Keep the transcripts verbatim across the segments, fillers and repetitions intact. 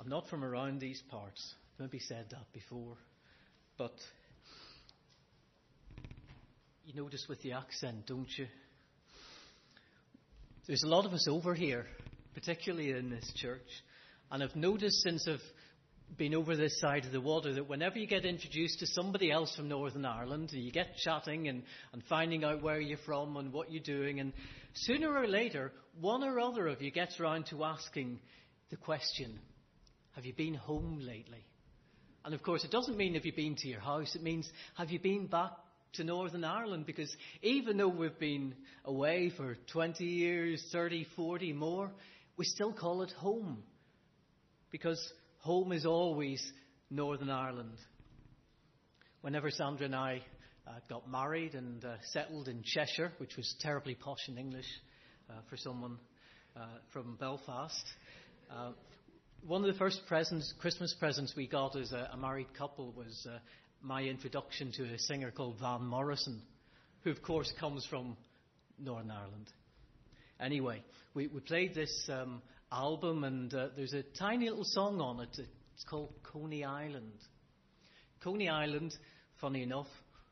I'm not from around these parts. I've maybe said that before. But you notice with the accent, don't you? There's a lot of us over here, particularly in this church. And I've noticed since I've been over this side of the water that whenever you get introduced to somebody else from Northern Ireland, you get chatting and, and finding out where you're from and what you're doing. And sooner or later, one or other of you gets around to asking the question, have you been home lately? And of course, it doesn't mean have you been to your house. It means have you been back to Northern Ireland? Because even though we've been away for twenty years, thirty, forty more, we still call it home. Because home is always Northern Ireland. Whenever Sandra and I uh, got married and uh, settled in Cheshire, which was terribly posh in English uh, for someone uh, from Belfast, uh, one of the first presents, Christmas presents we got as a, a married couple was uh, my introduction to a singer called Van Morrison, who of course comes from Northern Ireland. Anyway, we, we played this um, album and uh, there's a tiny little song on it. It's called Coney Island. Coney Island, funny enough,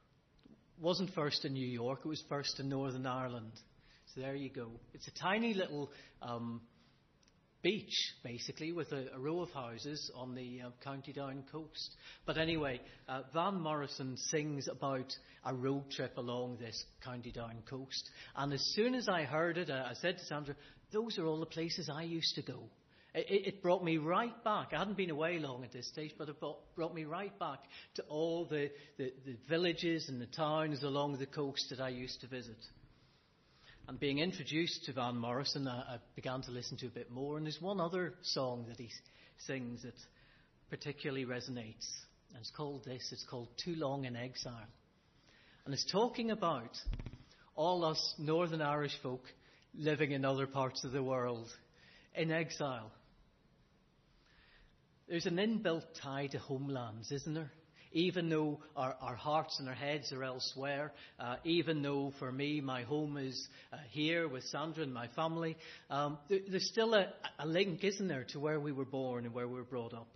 wasn't first in New York, it was first in Northern Ireland. So there you go. It's a tiny little um, beach, basically, with a, a row of houses on the uh, County Down coast. But anyway, uh, Van Morrison sings about a road trip along this County Down coast. And as soon as I heard it, uh, I said to Sandra, those are all the places I used to go. It, it brought me right back. I hadn't been away long at this stage, but it brought, brought me right back to all the, the, the villages and the towns along the coast that I used to visit. And being introduced to Van Morrison, I, I began to listen to a bit more. And there's one other song that he sings that particularly resonates. And it's called this. It's called Too Long in Exile. And it's talking about all us Northern Irish folk living in other parts of the world in exile. There's an inbuilt tie to homelands, isn't there? Even though our, our hearts and our heads are elsewhere, uh, even though for me my home is uh, here with Sandra and my family, um, there, there's still a, a link, isn't there, to where we were born and where we were brought up.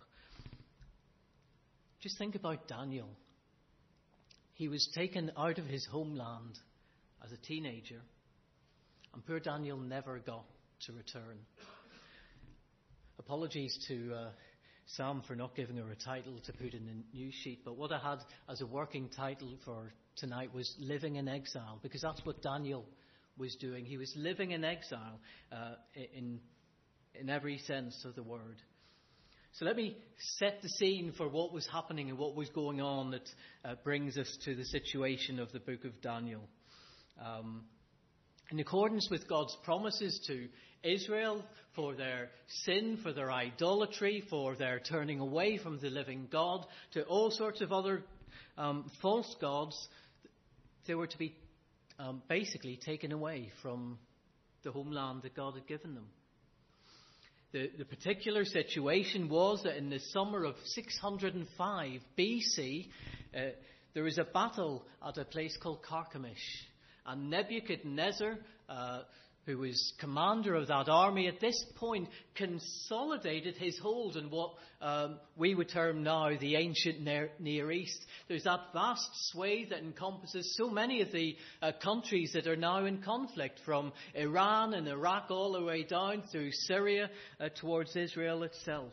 Just think about Daniel. He was taken out of his homeland as a teenager, and poor Daniel never got to return. Apologies to uh, Sam for not giving her a title to put in the news sheet, but what I had as a working title for tonight was Living in Exile, because that's what Daniel was doing. He was living in exile uh, in, in every sense of the word. So let me set the scene for what was happening and what was going on that uh, brings us to the situation of the book of Daniel. Um, in accordance with God's promises to Israel for their sin, for their idolatry, for their turning away from the living God, to all sorts of other um, false gods, they were to be um, basically taken away from the homeland that God had given them. The, the particular situation was that in the summer of six hundred five B C, uh, there was a battle at a place called Carchemish. And Nebuchadnezzar, uh, who was commander of that army, at this point consolidated his hold in what um, we would term now the ancient Near East. There's that vast swathe that encompasses so many of the uh, countries that are now in conflict, from Iran and Iraq all the way down through Syria uh, towards Israel itself.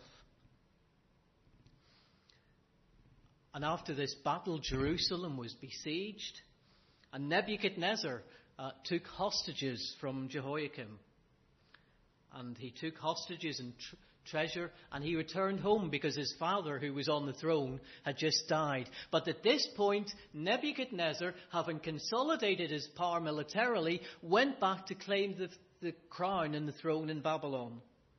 And after this battle, Jerusalem was besieged, and Nebuchadnezzar Uh, took hostages from Jehoiakim. And he took hostages and tr- treasure, and he returned home because his father, who was on the throne, had just died. But at this point, Nebuchadnezzar, having consolidated his power militarily, went back to claim the, the crown and the throne in Babylon.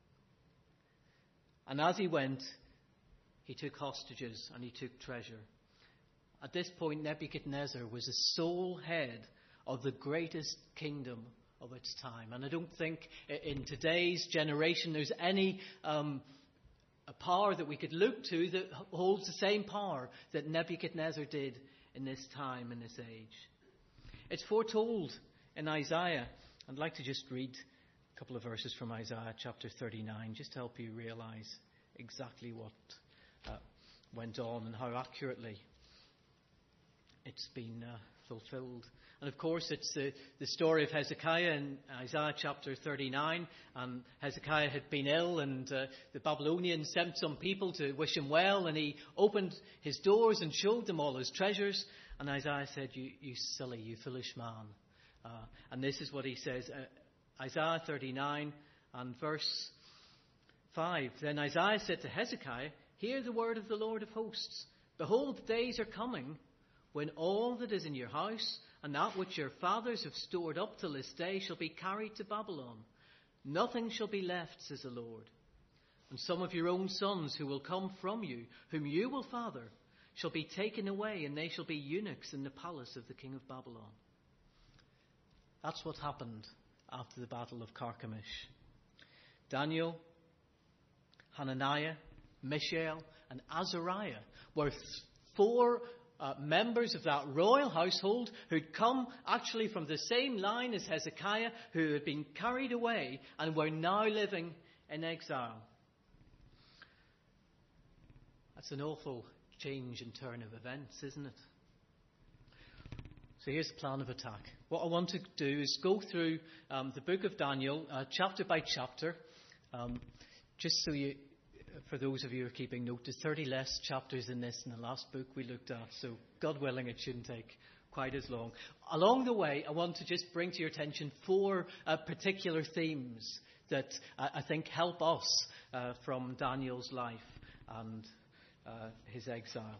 And as he went, he took hostages and he took treasure. At this point, Nebuchadnezzar was the sole head of the greatest kingdom of its time. And I don't think in today's generation there's any um, a power that we could look to that holds the same power that Nebuchadnezzar did in this time, in this age. It's foretold in Isaiah. I'd like to just read a couple of verses from Isaiah chapter thirty-nine, just to help you realize exactly what uh, went on and how accurately it's been uh, fulfilled. And of course, it's the, the story of Hezekiah in Isaiah chapter thirty-nine. And Hezekiah had been ill, and uh, the Babylonians sent some people to wish him well, and he opened his doors and showed them all his treasures. And Isaiah said, you, you silly, you foolish man. Uh, and this is what he says, uh, Isaiah thirty-nine and verse five. Then Isaiah said to Hezekiah, hear the word of the Lord of hosts. Behold, the days are coming when all that is in your house and that which your fathers have stored up till this day shall be carried to Babylon. Nothing shall be left, says the Lord. And some of your own sons who will come from you, whom you will father, shall be taken away, and they shall be eunuchs in the palace of the king of Babylon. That's what happened after the battle of Carchemish. Daniel, Hananiah, Mishael, and Azariah were four uh, members of that royal household who'd come actually from the same line as Hezekiah, who had been carried away and were now living in exile. That's an awful change and turn of events, isn't it? So here's the plan of attack. What I want to do is go through um, the book of Daniel, uh, chapter by chapter, um, just so you, for those of you who are keeping note, there's thirty less chapters in this than the last book we looked at, so God willing it shouldn't take quite as long. Along the way, I want to just bring to your attention four uh, particular themes that uh, I think help us uh, from Daniel's life and uh, his exile.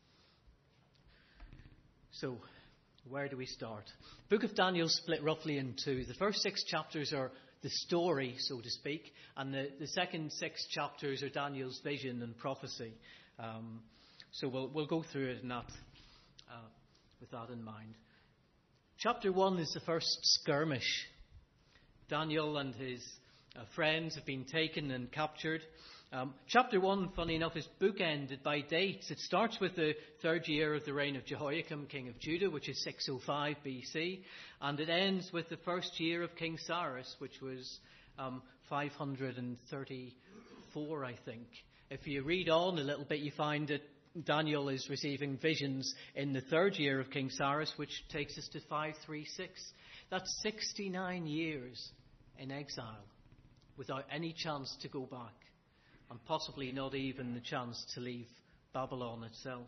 So, where do we start? The book of Daniel is split roughly in two. The first six chapters are the story, so to speak, and the, the second six chapters are Daniel's vision and prophecy. Um, so we'll we'll go through it in that, uh, with that in mind. Chapter one is the first skirmish. Daniel and his uh, friends have been taken and captured. Um, chapter one, funny enough, is bookended by dates. It starts with the third year of the reign of Jehoiakim, king of Judah, which is six oh five B C, and it ends with the first year of King Cyrus, which was um, five hundred thirty-four, I think. If you read on a little bit, you find that Daniel is receiving visions in the third year of King Cyrus, which takes us to five thirty-six. That's sixty-nine years in exile, without any chance to go back, and possibly not even the chance to leave Babylon itself.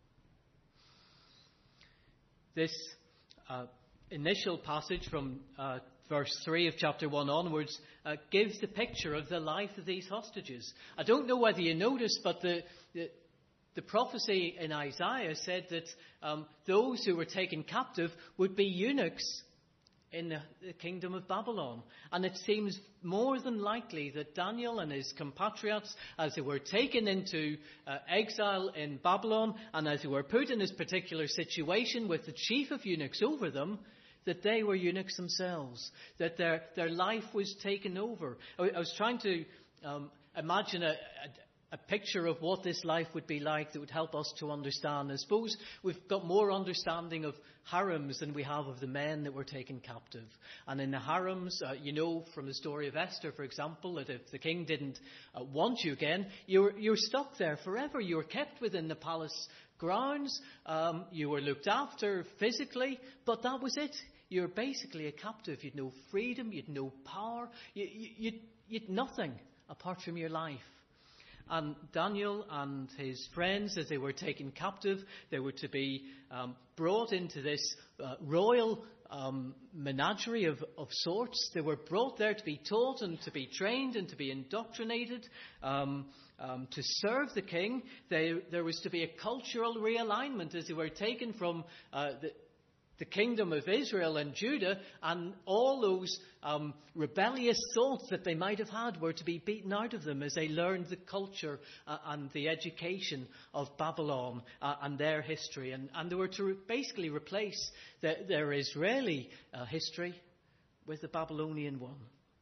This uh, initial passage from uh, verse three of chapter one onwards uh, gives the picture of the life of these hostages. I don't know whether you noticed, but the, the, the prophecy in Isaiah said that um, those who were taken captive would be eunuchs in the, the kingdom of Babylon. And it seems more than likely that Daniel and his compatriots, as they were taken into uh, exile in Babylon, and as they were put in this particular situation with the chief of eunuchs over them, that they were eunuchs themselves, that their, their life was taken over. I, I was trying to um, imagine a, a A picture of what this life would be like that would help us to understand. I suppose we've got more understanding of harems than we have of the men that were taken captive. And in the harems, uh, you know from the story of Esther, for example, that if the king didn't uh, want you again, you were, you were stuck there forever. You were kept within the palace grounds. Um, you were looked after physically, but that was it. You were basically a captive. You'd no freedom. You'd no power. You, you, you'd, you'd nothing apart from your life. And Daniel and his friends, as they were taken captive, they were to be um, brought into this uh, royal um, menagerie of, of sorts. They were brought there to be taught and to be trained and to be indoctrinated, um, um, to serve the king. They, there was to be a cultural realignment as they were taken from uh, the the kingdom of Israel and Judah, and all those um, rebellious thoughts that they might have had were to be beaten out of them as they learned the culture uh, and the education of Babylon uh, and their history. And, and they were to re- basically replace the, their Israeli uh, history with the Babylonian one.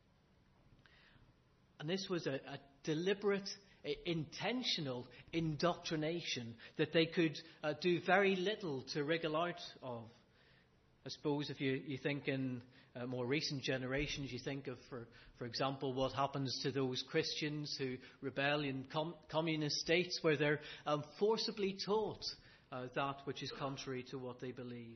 And this was a, a deliberate, intentional indoctrination that they could uh, do very little to wriggle out of. I suppose if you, you think in uh, more recent generations. You think of, for, for example, what happens to those Christians who rebel in com- communist states where they're um, forcibly taught uh, that which is contrary to what they believe.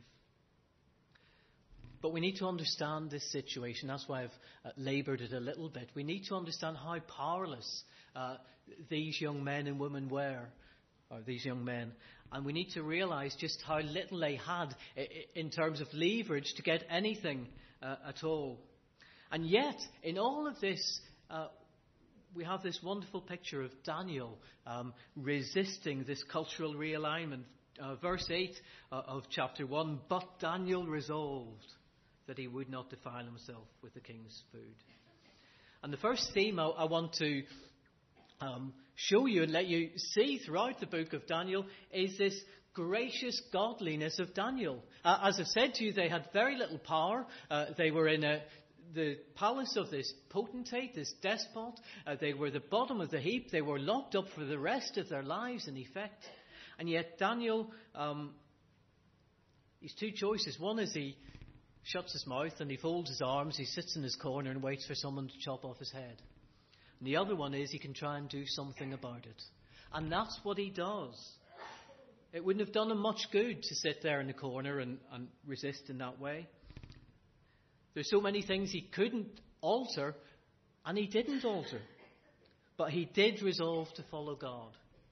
But we need to understand this situation. That's why I've uh, laboured it a little bit. We need to understand how powerless uh, these young men and women were, or these young men. And we need to realise just how little they had in terms of leverage to get anything uh, at all. And yet, in all of this, uh, we have this wonderful picture of Daniel um, resisting this cultural realignment. Uh, verse eight uh, of chapter one, but Daniel resolved that he would not defile himself with the king's food. And the first theme I, I want to um, show you and let you see throughout the book of Daniel is this gracious godliness of Daniel. Uh, as I've said to you, they had very little power. Uh, they were in a, the palace of this potentate, this despot. Uh, they were the bottom of the heap. They were locked up for the rest of their lives, in effect. And yet Daniel, um, he's two choices. One is he shuts his mouth and he folds his arms, he sits in his corner and waits for someone to chop off his head. And the other one is he can try and do something about it. And that's what he does. It wouldn't have done him much good to sit there in the corner and, and resist in that way. There's so many things he couldn't alter, and he didn't alter. But he did resolve to follow God.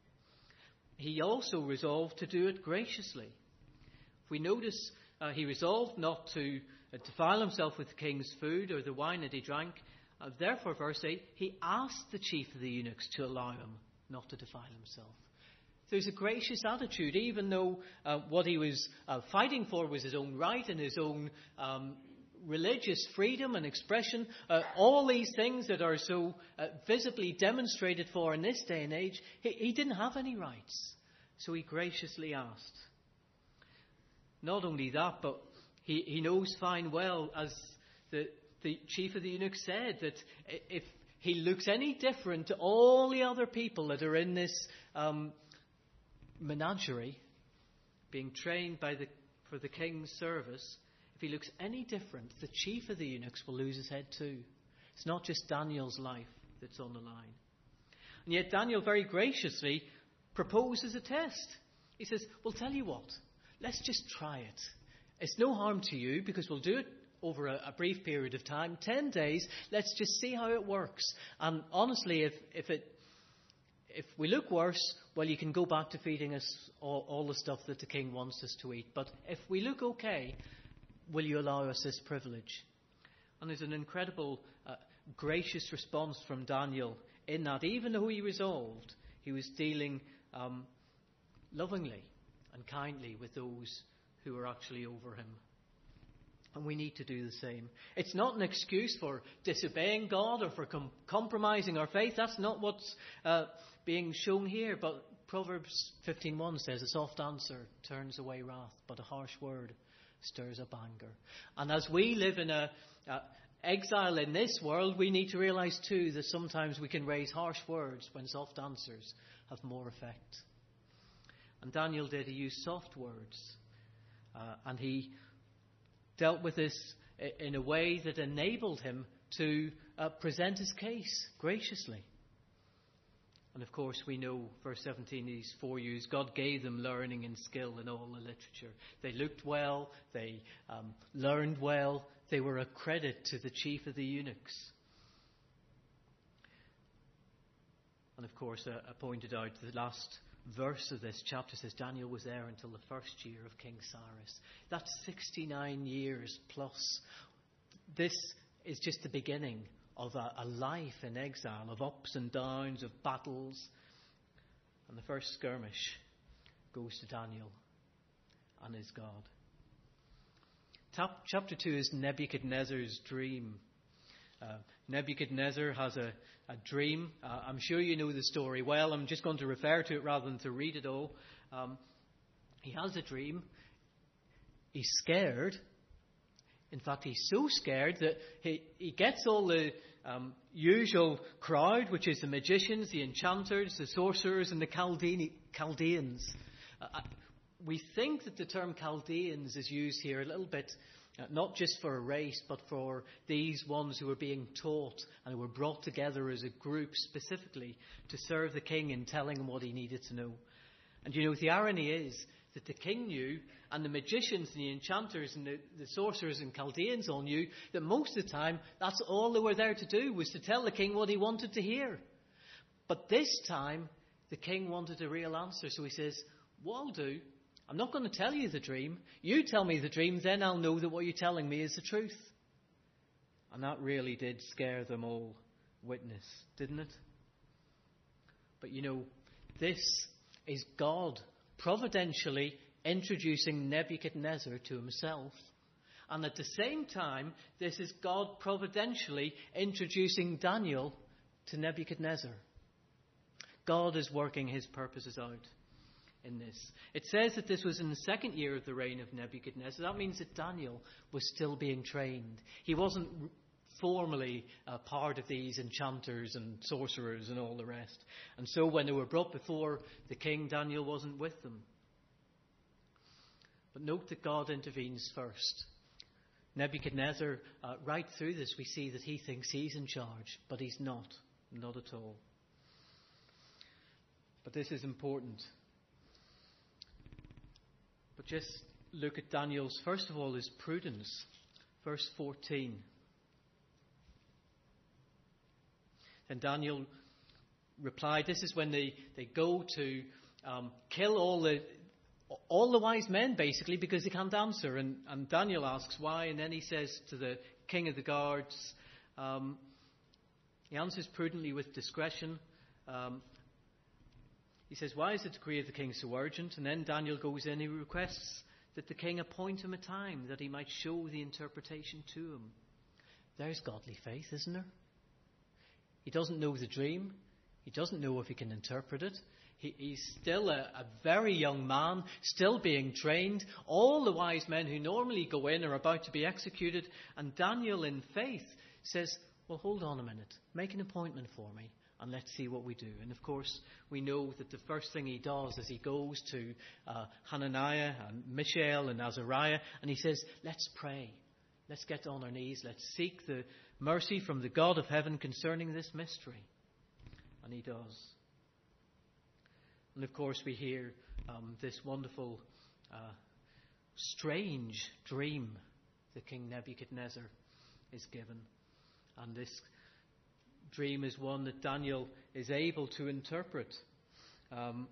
He also resolved to do it graciously. If we notice, Uh, he resolved not to uh, defile himself with the king's food or the wine that he drank. Uh, therefore, verse eight, he asked the chief of the eunuchs to allow him not to defile himself. There's a gracious attitude, even though uh, what he was uh, fighting for was his own right and his own um, religious freedom and expression. Uh, all these things that are so uh, visibly demonstrated for in this day and age, he, he didn't have any rights. So he graciously asked. Not only that, but he, he knows fine well, as the, the chief of the eunuchs said, that if he looks any different to all the other people that are in this um, menagerie, being trained by the, for the king's service, if he looks any different, the chief of the eunuchs will lose his head too. It's not just Daniel's life that's on the line. And yet Daniel very graciously proposes a test. He says, well, tell you what. Let's just try it. It's no harm to you because we'll do it over a, a brief period of time, ten days. Let's just see how it works. And honestly, if, if it if we look worse, well, you can go back to feeding us all, all the stuff that the king wants us to eat. But if we look okay, will you allow us this privilege? And there's an incredible, uh, gracious response from Daniel in that even though he resolved, he was dealing um, lovingly and kindly with those who are actually over him. And we need to do the same. It's not an excuse for disobeying God or for com- compromising our faith. That's not what's uh, being shown here. But Proverbs fifteen one says, a soft answer turns away wrath, but a harsh word stirs up anger. And as we live in a uh, exile in this world, we need to realize too that sometimes we can raise harsh words when soft answers have more effect. And Daniel did. He used soft words. Uh, and he dealt with this in a way that enabled him to uh, present his case graciously. And of course, we know, verse seventeen, these four youths, God gave them learning and skill in all the literature. They looked well. They um, learned well. They were a credit to the chief of the eunuchs. And of course, uh, I pointed out the last verse of this chapter says Daniel was there until the first year of King Cyrus. That's sixty-nine years plus. This is just the beginning of a, a life in exile, of ups and downs, of battles. And the first skirmish goes to Daniel and his God. Tap, chapter two is Nebuchadnezzar's dream. Uh, Nebuchadnezzar has a, a dream. Uh, I'm sure you know the story well. I'm just going to refer to it rather than to read it all. Um, he has a dream. He's scared. In fact, he's so scared that he, he gets all the um, usual crowd, which is the magicians, the enchanters, the sorcerers, and the Chaldean, Chaldeans. Uh, we think that the term Chaldeans is used here a little bit Uh, not just for a race, but for these ones who were being taught and who were brought together as a group specifically to serve the king in telling him what he needed to know. And you know, the irony is that the king knew, and the magicians and the enchanters and the, the sorcerers and Chaldeans all knew, that most of the time that's all they were there to do, was to tell the king what he wanted to hear. But this time, the king wanted a real answer. So he says, what I'll do, I'm not going to tell you the dream. You tell me the dream, then I'll know that what you're telling me is the truth. And that really did scare them all witness, didn't it? But you know, this is God providentially introducing Nebuchadnezzar to himself. And at the same time, this is God providentially introducing Daniel to Nebuchadnezzar. God is working his purposes out in this. It says that this was in the second year of the reign of Nebuchadnezzar. That means that Daniel was still being trained. He wasn't formally a part of these enchanters and sorcerers and all the rest. And so when they were brought before the king, Daniel wasn't with them. But note that God intervenes first. Nebuchadnezzar, uh, right through this, we see that he thinks he's in charge, but he's not. Not at all. But this is important. But just look at Daniel's, first of all, his prudence. Verse fourteen. And Daniel replied, this is when they, they go to um, kill all the all the wise men, basically, because they can't answer. And, and Daniel asks why, and then he says to the king of the guards, um, he answers prudently with discretion. Um, he says, why is the decree of the king so urgent? And then Daniel goes in, he requests that the king appoint him a time that he might show the interpretation to him. There's godly faith, isn't there? He doesn't know the dream. He doesn't know if he can interpret it. He, he's still a, a very young man, still being trained. All the wise men who normally go in are about to be executed. And Daniel, in faith, says, well, hold on a minute. Make an appointment for me and let's see what we do. And of course, we know that the first thing he does is he goes to uh, Hananiah and Mishael and Azariah and he says, let's pray. Let's get on our knees. Let's seek the mercy from the God of heaven concerning this mystery. And he does. And of course we hear um, this wonderful, uh, strange dream that King Nebuchadnezzar is given. And this dream is one that Daniel is able to interpret. Um,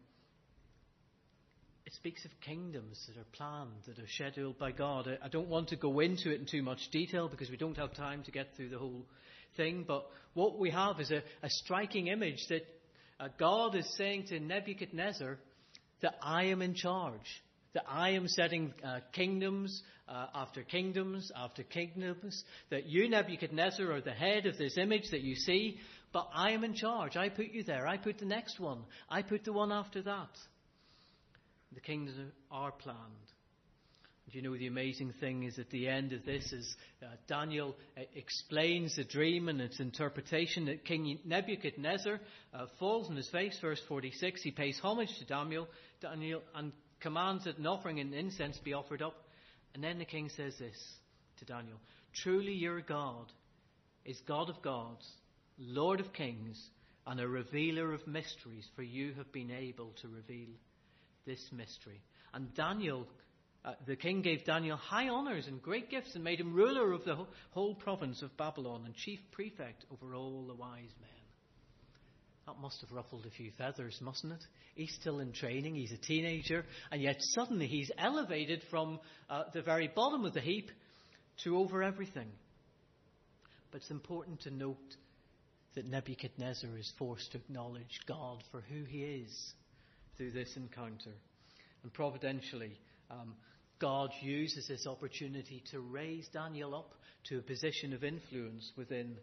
it speaks of kingdoms that are planned, that are scheduled by God. I, I don't want to go into it in too much detail because we don't have time to get through the whole thing. But what we have is a, a striking image that uh, God is saying to Nebuchadnezzar that I am in charge. That I am setting uh, kingdoms uh, after kingdoms after kingdoms. That you, Nebuchadnezzar, are the head of this image that you see. But I am in charge. I put you there. I put the next one. I put the one after that. The kingdoms are planned. Do you know the amazing thing is at the end of this is uh, Daniel uh, explains the dream and its interpretation that King Nebuchadnezzar uh, falls on his face, verse forty-six. He pays homage to Daniel, Daniel and commands that an offering and incense be offered up. And then the king says this to Daniel, truly your God is God of gods, Lord of kings, and a revealer of mysteries, for you have been able to reveal this mystery. And Daniel, uh, the king gave Daniel high honours and great gifts and made him ruler of the whole province of Babylon and chief prefect over all the wise men. That must have ruffled a few feathers, mustn't it? He's still in training, he's a teenager, and yet suddenly he's elevated from uh, the very bottom of the heap to over everything. But it's important to note that Nebuchadnezzar is forced to acknowledge God for who he is through this encounter. And providentially, um, God uses this opportunity to raise Daniel up to a position of influence within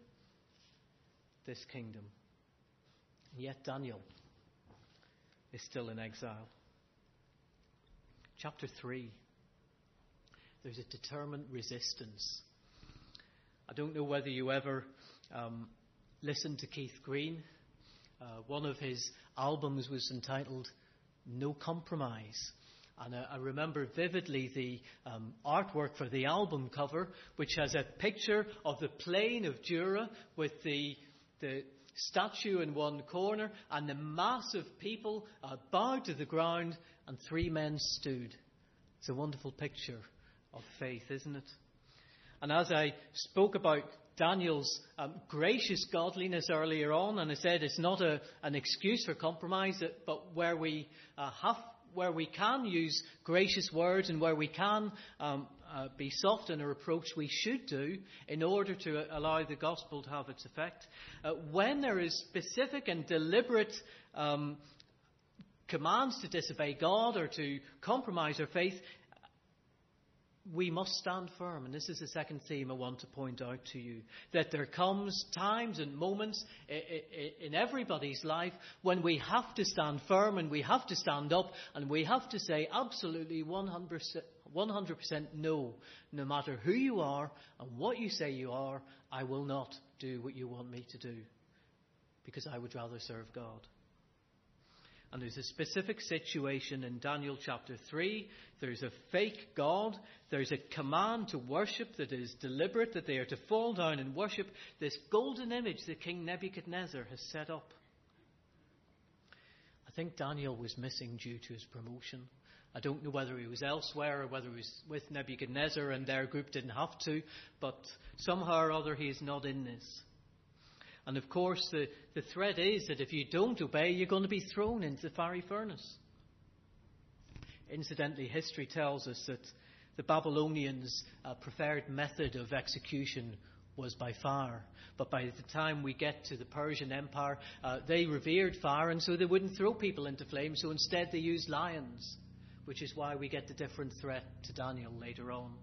this kingdom. And yet Daniel is still in exile. Chapter three. There's a determined resistance. I don't know whether you ever um, listened to Keith Green. Uh, one of his albums was entitled No Compromise. And I, I remember vividly the um, artwork for the album cover, which has a picture of the plain of Dura with the the statue in one corner and the mass of people uh, bowed to the ground, and three men stood. It's a wonderful picture of faith, isn't it? And as I spoke about Daniel's um, gracious godliness earlier on, and I said it's not a, an excuse for compromise, but where we uh, have, where we can use gracious words and where we can um, uh, be soft in our approach, we should do in order to allow the gospel to have its effect. Uh, when there is specific and deliberate um, commands to disobey God or to compromise our faith, we must stand firm. And this is the second theme I want to point out to you. That there comes times and moments in everybody's life when we have to stand firm and we have to stand up and we have to say absolutely one hundred percent no. No matter who you are and what you say you are, I will not do what you want me to do, because I would rather serve God. And there's a specific situation in Daniel chapter three. There's a fake God. There's a command to worship that is deliberate, that they are to fall down and worship this golden image that King Nebuchadnezzar has set up. I think Daniel was missing due to his promotion. I don't know whether he was elsewhere or whether he was with Nebuchadnezzar and their group didn't have to, but somehow or other he is not in this. And of course, the, the threat is that if you don't obey, you're going to be thrown into the fiery furnace. Incidentally, history tells us that the Babylonians' uh, preferred method of execution was by fire. But by the time we get to the Persian Empire, uh, they revered fire, and so they wouldn't throw people into flames. So instead they used lions, which is why we get the different threat to Daniel later on.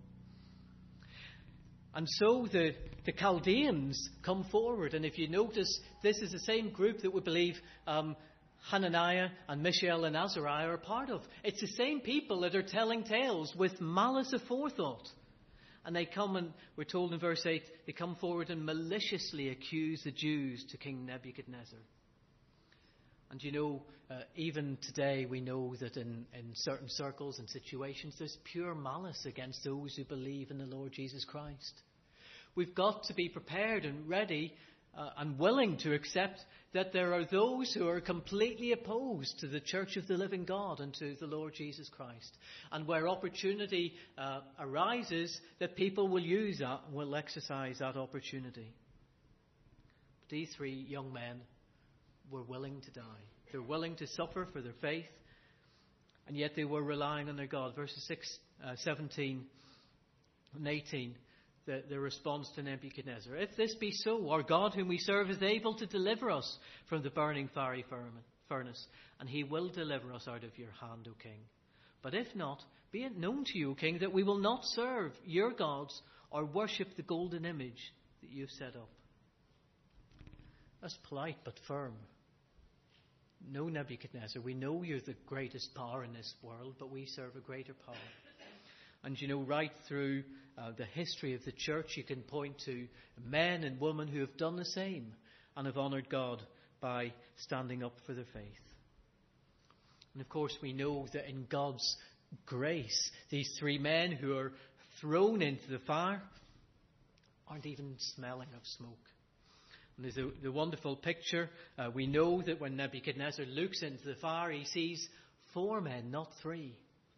And so the, the Chaldeans come forward. And if you notice, this is the same group that we believe um, Hananiah and Mishael and Azariah are part of. It's the same people that are telling tales with malice aforethought. And they come and, we're told in verse eight, they come forward and maliciously accuse the Jews to King Nebuchadnezzar. And you know, uh, even today we know that in, in certain circles and situations there's pure malice against those who believe in the Lord Jesus Christ. We've got to be prepared and ready uh, and willing to accept that there are those who are completely opposed to the Church of the Living God and to the Lord Jesus Christ. And where opportunity uh, arises, that people will use that and will exercise that opportunity. But these three young men were willing to die. They're willing to suffer for their faith, and yet they were relying on their God. Verses six, uh, seventeen and eighteen, the, the response to Nebuchadnezzar. If this be so, our God whom we serve is able to deliver us from the burning fiery furnace, and he will deliver us out of your hand, O king. But if not, be it known to you, O king, that we will not serve your gods or worship the golden image that you've set up. That's polite but firm. No, Nebuchadnezzar, we know you're the greatest power in this world, but we serve a greater power. And you know, right through uh, the history of the church, you can point to men and women who have done the same and have honoured God by standing up for their faith. And of course, we know that in God's grace, these three men who are thrown into the fire aren't even smelling of smoke. And there's a, the wonderful picture. Uh, we know that when Nebuchadnezzar looks into the fire, he sees four men, not three.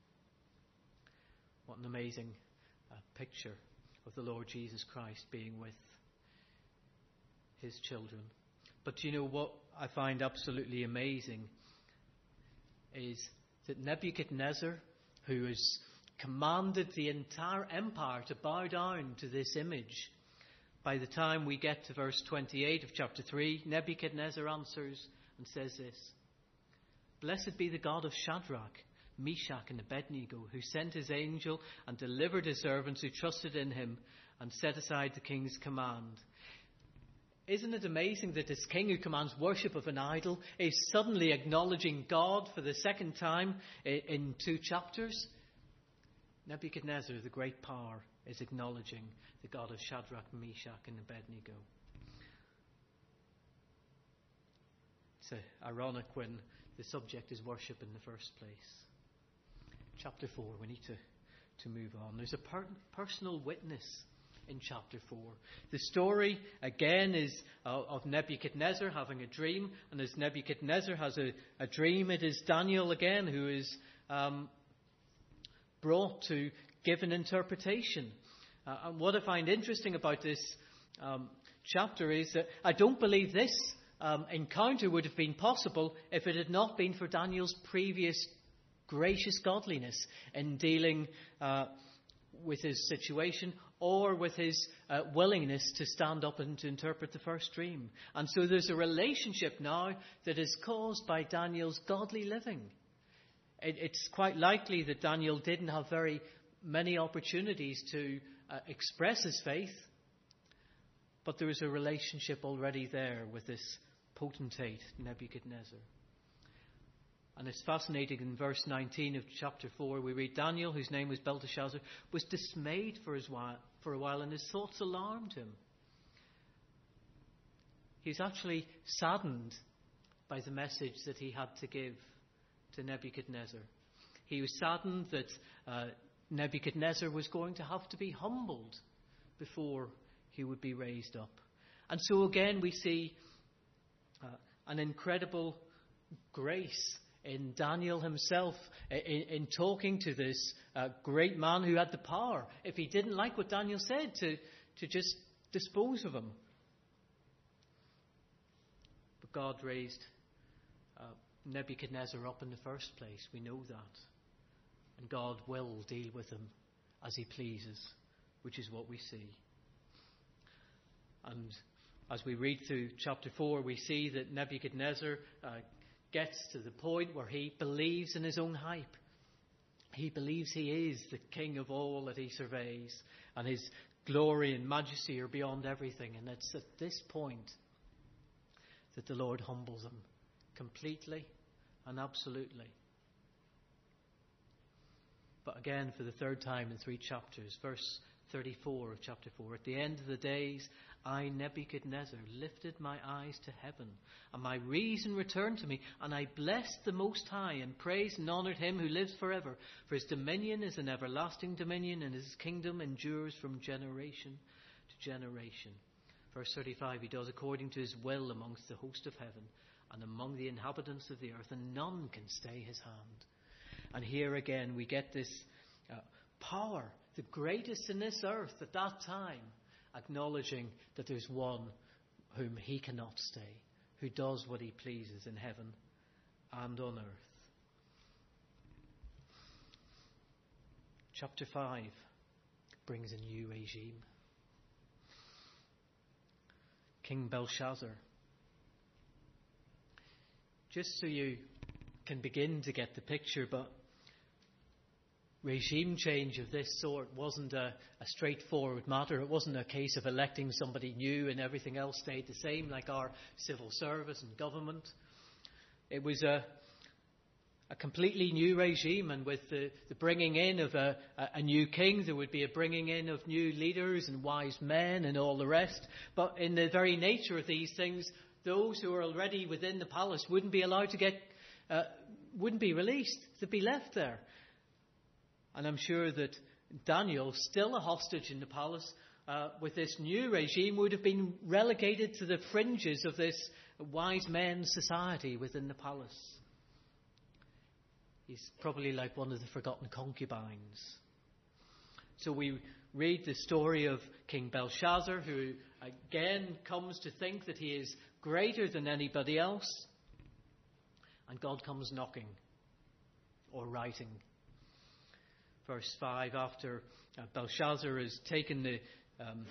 What an amazing uh, picture of the Lord Jesus Christ being with his children. But you know what I find absolutely amazing is that Nebuchadnezzar, who has commanded the entire empire to bow down to this image, by the time we get to verse twenty-eight of chapter three, Nebuchadnezzar answers and says this: Blessed be the God of Shadrach, Meshach and Abednego, who sent his angel and delivered his servants who trusted in him and set aside the king's command. Isn't it amazing that this king who commands worship of an idol is suddenly acknowledging God for the second time in two chapters? Nebuchadnezzar, the great power, is acknowledging the God of Shadrach, Meshach and Abednego. It's ironic when the subject is worship in the first place. chapter four. We need to, to move on. There's a per- personal witness in chapter four. The story, again, is uh, of Nebuchadnezzar having a dream. And as Nebuchadnezzar has a, a dream, it is Daniel again who is um, brought to give an interpretation. Uh, and what I find interesting about this um, chapter is that I don't believe this um, encounter would have been possible if it had not been for Daniel's previous gracious godliness in dealing uh, with his situation, or with his uh, willingness to stand up and to interpret the first dream. And so there's a relationship now that is caused by Daniel's godly living. It, it's quite likely that Daniel didn't have very many opportunities to uh, express his faith, but there is a relationship already there with this potentate Nebuchadnezzar. And it's fascinating, in verse nineteen of chapter four, we read, Daniel, whose name was Belteshazzar, was dismayed for, his while, for a while, and his thoughts alarmed him. He's actually saddened by the message that he had to give to Nebuchadnezzar. He was saddened that uh, Nebuchadnezzar was going to have to be humbled before he would be raised up. And so again we see uh, an incredible grace in Daniel himself, in, in talking to this uh, great man who had the power, if he didn't like what Daniel said, to, to just dispose of him. But God raised uh, Nebuchadnezzar up in the first place. We know that. And God will deal with him as he pleases, which is what we see. And as we read through chapter four, we see that Nebuchadnezzar uh, gets to the point where he believes in his own hype. He believes he is the king of all that he surveys, and his glory and majesty are beyond everything. And it's at this point that the Lord humbles him completely and absolutely. But again, for the third time in three chapters, verse thirty-four of chapter four, at the end of the days, I, Nebuchadnezzar, lifted my eyes to heaven, and my reason returned to me, and I blessed the Most High, and praised and honoured him who lives forever. For his dominion is an everlasting dominion, and his kingdom endures from generation to generation. Verse thirty-five, he does according to his will amongst the host of heaven, and among the inhabitants of the earth, and none can stay his hand. And here again we get this uh, power, the greatest in this earth at that time, acknowledging that there's one whom he cannot stay, who does what he pleases in heaven and on earth. Chapter five brings a new regime. King Belshazzar. Just so you can begin to get the picture, but regime change of this sort wasn't a, a straightforward matter. It wasn't a case of electing somebody new and everything else stayed the same, like our civil service and government. It was a, a completely new regime, and with the, the bringing in of a, a, a new king, there would be a bringing in of new leaders and wise men and all the rest. But in the very nature of these things, those who are already within the palace wouldn't be allowed to get, uh, wouldn't be released. They'd be left there. And I'm sure that Daniel, still a hostage in the palace, uh, with this new regime, would have been relegated to the fringes of this wise men's society within the palace. He's probably like one of the forgotten concubines. So we read the story of King Belshazzar, who again comes to think that he is greater than anybody else. And God comes knocking or writing. Verse five, after uh, Belshazzar has taken the um,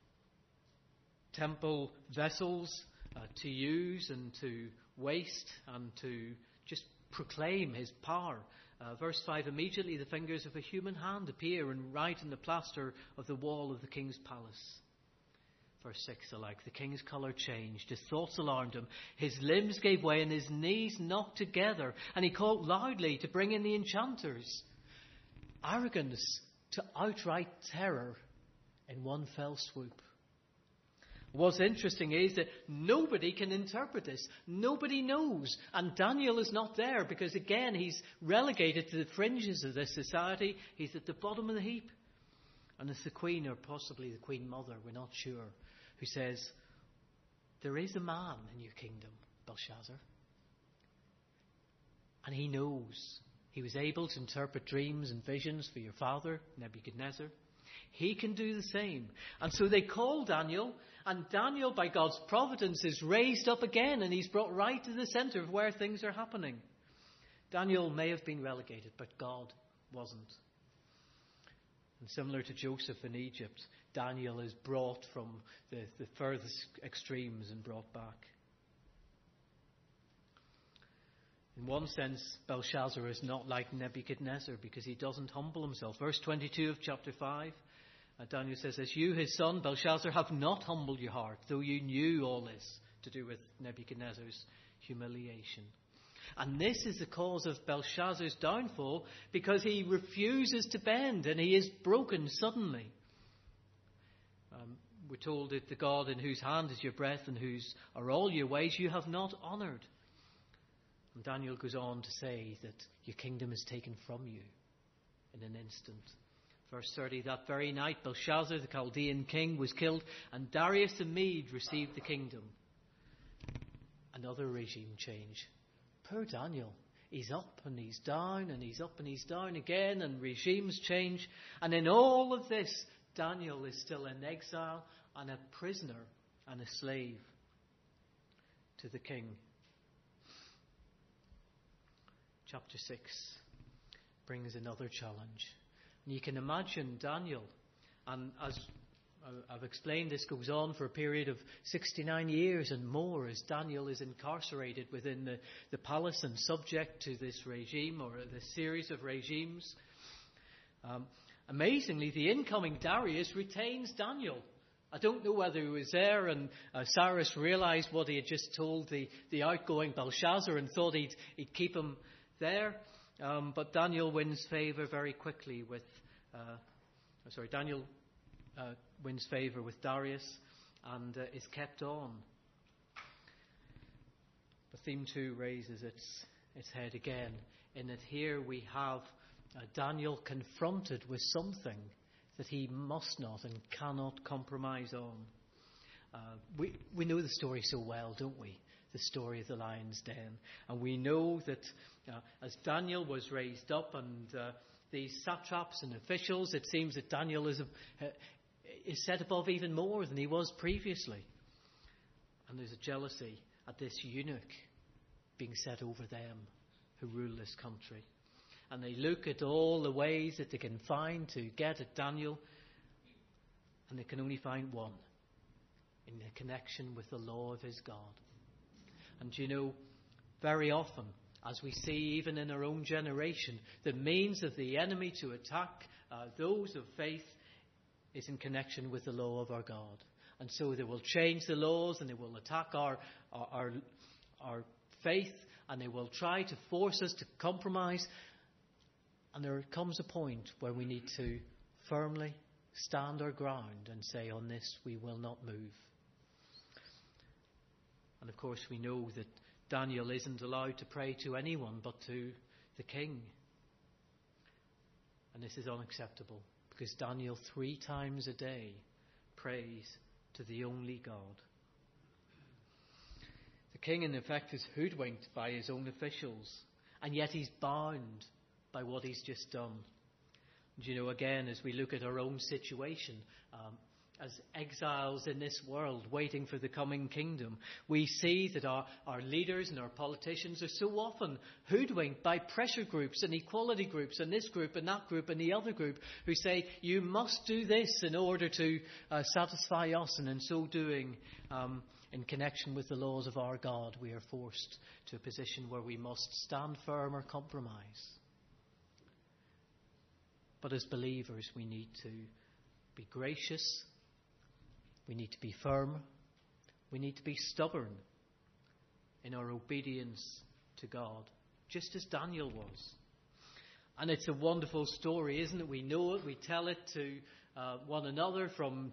temple vessels uh, to use and to waste and to just proclaim his power. Uh, verse five, immediately the fingers of a human hand appear and write in the plaster of the wall of the king's palace. Verse six, alike, the king's colour changed, his thoughts alarmed him, his limbs gave way and his knees knocked together, and he called loudly to bring in the enchanters. Arrogance to outright terror in one fell swoop. What's interesting is that nobody can interpret this. Nobody knows. And Daniel is not there because, again, he's relegated to the fringes of this society. He's at the bottom of the heap. And it's the queen, or possibly the queen mother, we're not sure, who says, there is a man in your kingdom, Belshazzar. And he knows. He was able to interpret dreams and visions for your father, Nebuchadnezzar. He can do the same. And so they call Daniel, and Daniel, by God's providence, is raised up again, and he's brought right to the center of where things are happening. Daniel may have been relegated, but God wasn't. And similar to Joseph in Egypt, Daniel is brought from the, the furthest extremes and brought back. In one sense, Belshazzar is not like Nebuchadnezzar because he doesn't humble himself. Verse twenty-two of chapter five, uh, Daniel says, as you, his son, Belshazzar, have not humbled your heart, though you knew all this to do with Nebuchadnezzar's humiliation. And this is the cause of Belshazzar's downfall, because he refuses to bend and he is broken suddenly. Um, we're told that the God in whose hand is your breath and whose are all your ways you have not honoured. And Daniel goes on to say that your kingdom is taken from you in an instant. Verse thirty, that very night Belshazzar, the Chaldean king, was killed, and Darius the Mede received the kingdom. Another regime change. Poor Daniel. He's up and he's down and he's up and he's down again, and regimes change. And in all of this, Daniel is still in exile and a prisoner and a slave to the king. Chapter six brings another challenge. And you can imagine Daniel, and as I've explained, this goes on for a period of sixty-nine years and more as Daniel is incarcerated within the, the palace and subject to this regime, or this series of regimes. Um, amazingly, the incoming Darius retains Daniel. I don't know whether he was there and uh, Cyrus realized what he had just told the, the outgoing Belshazzar and thought he'd, he'd keep him there. Um, but Daniel wins favour very quickly with, uh, sorry, Daniel uh, wins favour with Darius and uh, is kept on. But theme two raises its, its head again, in that here we have uh, Daniel confronted with something that he must not and cannot compromise on. Uh, we, we know the story so well, don't we? The story of the lion's den. And we know that uh, as Daniel was raised up and uh, these satraps and officials, it seems that Daniel is, uh, is set above even more than he was previously. And there's a jealousy at this eunuch being set over them who rule this country. And they look at all the ways that they can find to get at Daniel, and they can only find one, in the connection with the law of his God. And you know, very often, as we see even in our own generation, the means of the enemy to attack uh, those of faith is in connection with the law of our God. And so they will change the laws and they will attack our, our, our, our faith, and they will try to force us to compromise. And there comes a point where we need to firmly stand our ground and say, on this we will not move. And of course we know that Daniel isn't allowed to pray to anyone but to the king. And this is unacceptable, because Daniel three times a day prays to the only God. The king in effect is hoodwinked by his own officials, and yet he's bound by what he's just done. And you know, again, as we look at our own situation, um, as exiles in this world waiting for the coming kingdom, we see that our, our leaders and our politicians are so often hoodwinked by pressure groups and equality groups, and this group and that group and the other group, who say, you must do this in order to uh, satisfy us. And in so doing, um, in connection with the laws of our God, we are forced to a position where we must stand firm or compromise. But as believers, we need to be gracious. We need to be firm. We need to be stubborn in our obedience to God, just as Daniel was. And it's a wonderful story, isn't it? We know it. We tell it to uh, one another from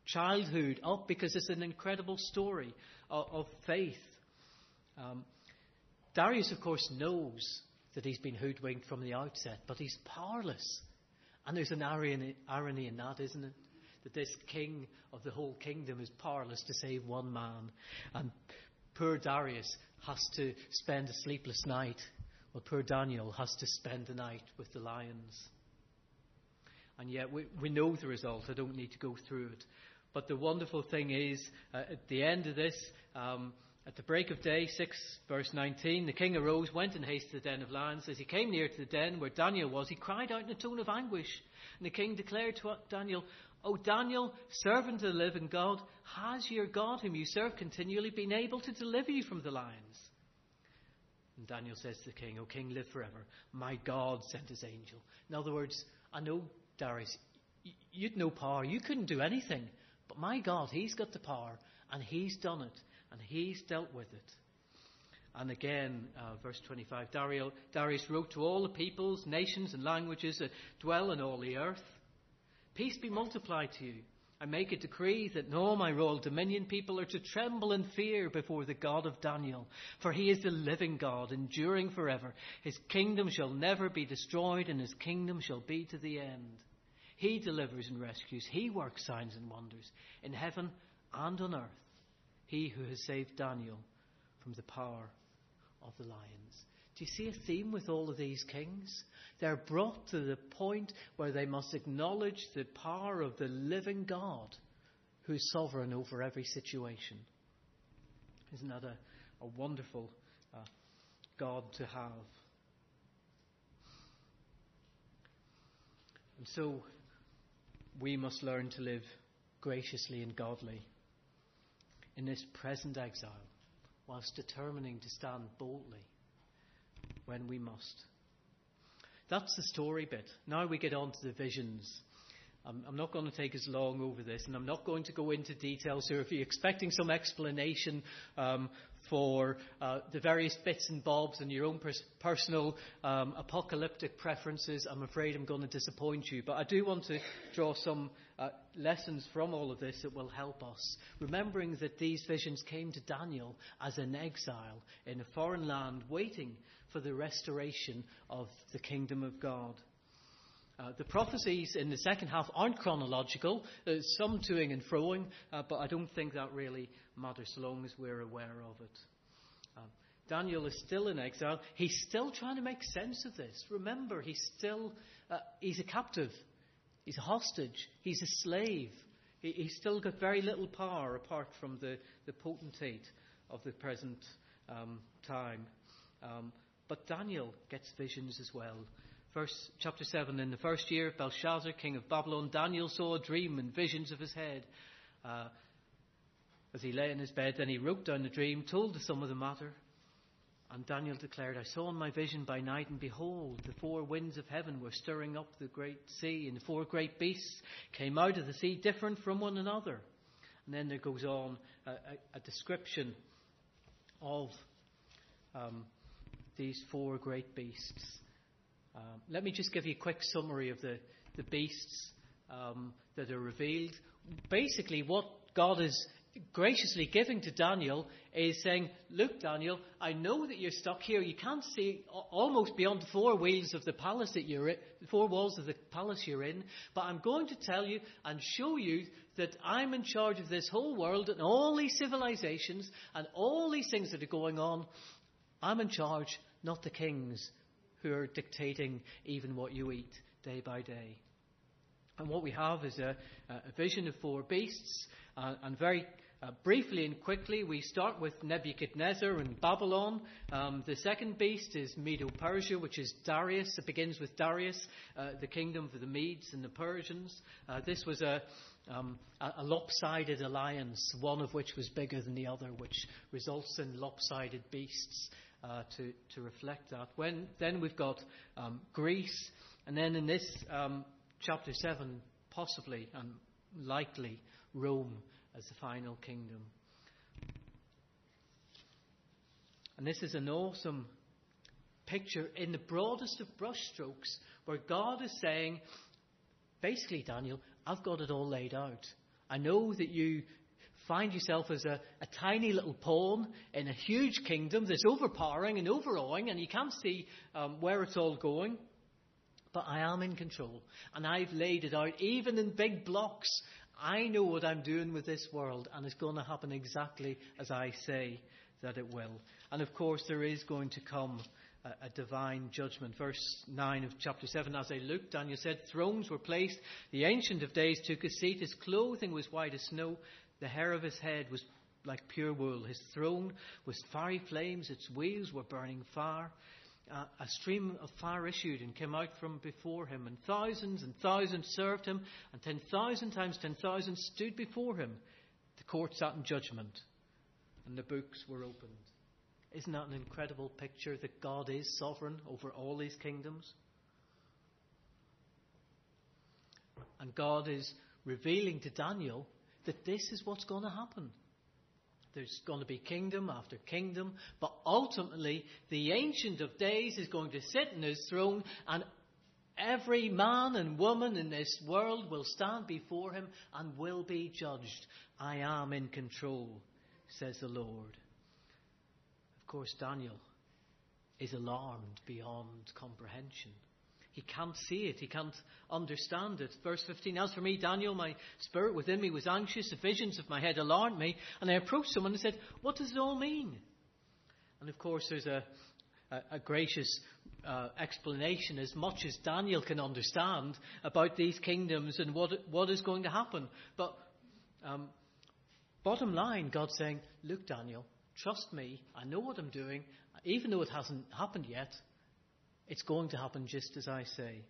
childhood up, because it's an incredible story of, of faith. Um, Darius, of course, knows that he's been hoodwinked from the outset, but he's powerless. And there's an irony, irony in that, isn't it? That this king of the whole kingdom is powerless to save one man. And poor Darius has to spend a sleepless night. Well, poor Daniel has to spend the night with the lions. And yet we, we know the result. I don't need to go through it. But the wonderful thing is, uh, at the end of this, um, at the break of day, six verse nineteen, the king arose, went in haste to the den of lions. As he came near to the den where Daniel was, he cried out in a tone of anguish. And the king declared to Daniel, "O Daniel, servant of the living God, has your God, whom you serve continually, been able to deliver you from the lions?" And Daniel says to the king, "O king, live forever. My God sent his angel." In other words, I know, Darius, you'd no power. You couldn't do anything. But my God, he's got the power, and he's done it, and he's dealt with it. And again, uh, verse twenty-five, Darius, Darius wrote to all the peoples, nations, and languages that dwell on all the earth, "Peace be multiplied to you. I make a decree that in all my royal dominion people are to tremble and fear before the God of Daniel. For he is the living God, enduring forever. His kingdom shall never be destroyed, and his kingdom shall be to the end. He delivers and rescues. He works signs and wonders in heaven and on earth. He who has saved Daniel from the power of the lions." Do you see a theme with all of these kings? They're brought to the point where they must acknowledge the power of the living God who is sovereign over every situation. Isn't that a, a wonderful uh, God to have? And so we must learn to live graciously and godly in this present exile, whilst determining to stand boldly when we must. That's the story bit. Now we get on to the visions. I'm, I'm not going to take as long over this, and I'm not going to go into detail. So if you're expecting some explanation um, for uh, the various bits and bobs and your own pers- personal um, apocalyptic preferences, I'm afraid I'm going to disappoint you. But I do want to draw some uh, lessons from all of this that will help us. Remembering that these visions came to Daniel as an exile in a foreign land, waiting for the restoration of the kingdom of God. Uh, the prophecies in the second half aren't chronological. There's some toing and froing, uh, but I don't think that really matters so long as we're aware of it. Uh, Daniel is still in exile. He's still trying to make sense of this. Remember, he's still uh, he's a captive. He's a hostage. He's a slave. He, he's still got very little power apart from the, the potentate of the present um, time. Um, but Daniel gets visions as well. Verse chapter seven, in the first year of Belshazzar, king of Babylon, Daniel saw a dream and visions of his head. Uh, as he lay in his bed, then he wrote down the dream, told the sum of the matter. And Daniel declared, "I saw in my vision by night, and behold, the four winds of heaven were stirring up the great sea, and the four great beasts came out of the sea, different from one another." And then there goes on a, a, a description of um, these four great beasts. Um, let me just give you a quick summary of the, the beasts um, that are revealed. Basically, what God is graciously giving to Daniel is saying, "Look, Daniel, I know that you're stuck here. You can't see almost beyond the four wheels of the palace that you're in, the four walls of the palace you're in. But I'm going to tell you and show you that I'm in charge of this whole world and all these civilizations and all these things that are going on. I'm in charge, not the kings who are dictating even what you eat day by day." And what we have is a, a vision of four beasts. Uh, and very uh, briefly and quickly, we start with Nebuchadnezzar and Babylon. Um, the second beast is Medo-Persia, which is Darius. It begins with Darius, uh, the kingdom for the Medes and the Persians. Uh, this was a, um, a, a lopsided alliance, one of which was bigger than the other, which results in lopsided beasts. Uh, to, to reflect that. When, then we've got um, Greece, and then in this um, chapter seven, possibly and likely Rome as the final kingdom. And this is an awesome picture in the broadest of brushstrokes, where God is saying, basically, Daniel, I've got it all laid out. I know that you find yourself as a, a tiny little pawn in a huge kingdom that's overpowering and overawing, and you can't see um, where it's all going. But I am in control, and I've laid it out, even in big blocks. I know what I'm doing with this world, and it's going to happen exactly as I say that it will. And of course, there is going to come a, a divine judgment. Verse nine of chapter seven, as I looked, Daniel said, thrones were placed. The Ancient of Days took his seat. His clothing was white as snow. The hair of his head was like pure wool. His throne was fiery flames. Its wheels were burning fire. Uh, a stream of fire issued and came out from before him, and thousands and thousands served him, and ten thousand times ten thousand stood before him. The court sat in judgment, and the books were opened. Isn't that an incredible picture that God is sovereign over all these kingdoms? And God is revealing to Daniel that this is what's going to happen. There's going to be kingdom after kingdom, but ultimately the Ancient of Days is going to sit in his throne, and every man and woman in this world will stand before him and will be judged. I am in control, says the Lord. Of course, Daniel is alarmed beyond comprehension. He can't see it. He can't understand it. Verse fifteen, as for me, Daniel, my spirit within me was anxious. The visions of my head alarmed me. And I approached someone and said, what does it all mean? And of course, there's a, a, a gracious uh, explanation, as much as Daniel can understand, about these kingdoms and what what is going to happen. But um, bottom line, God's saying, look, Daniel, trust me. I know what I'm doing. Even though it hasn't happened yet, it's going to happen just as I say.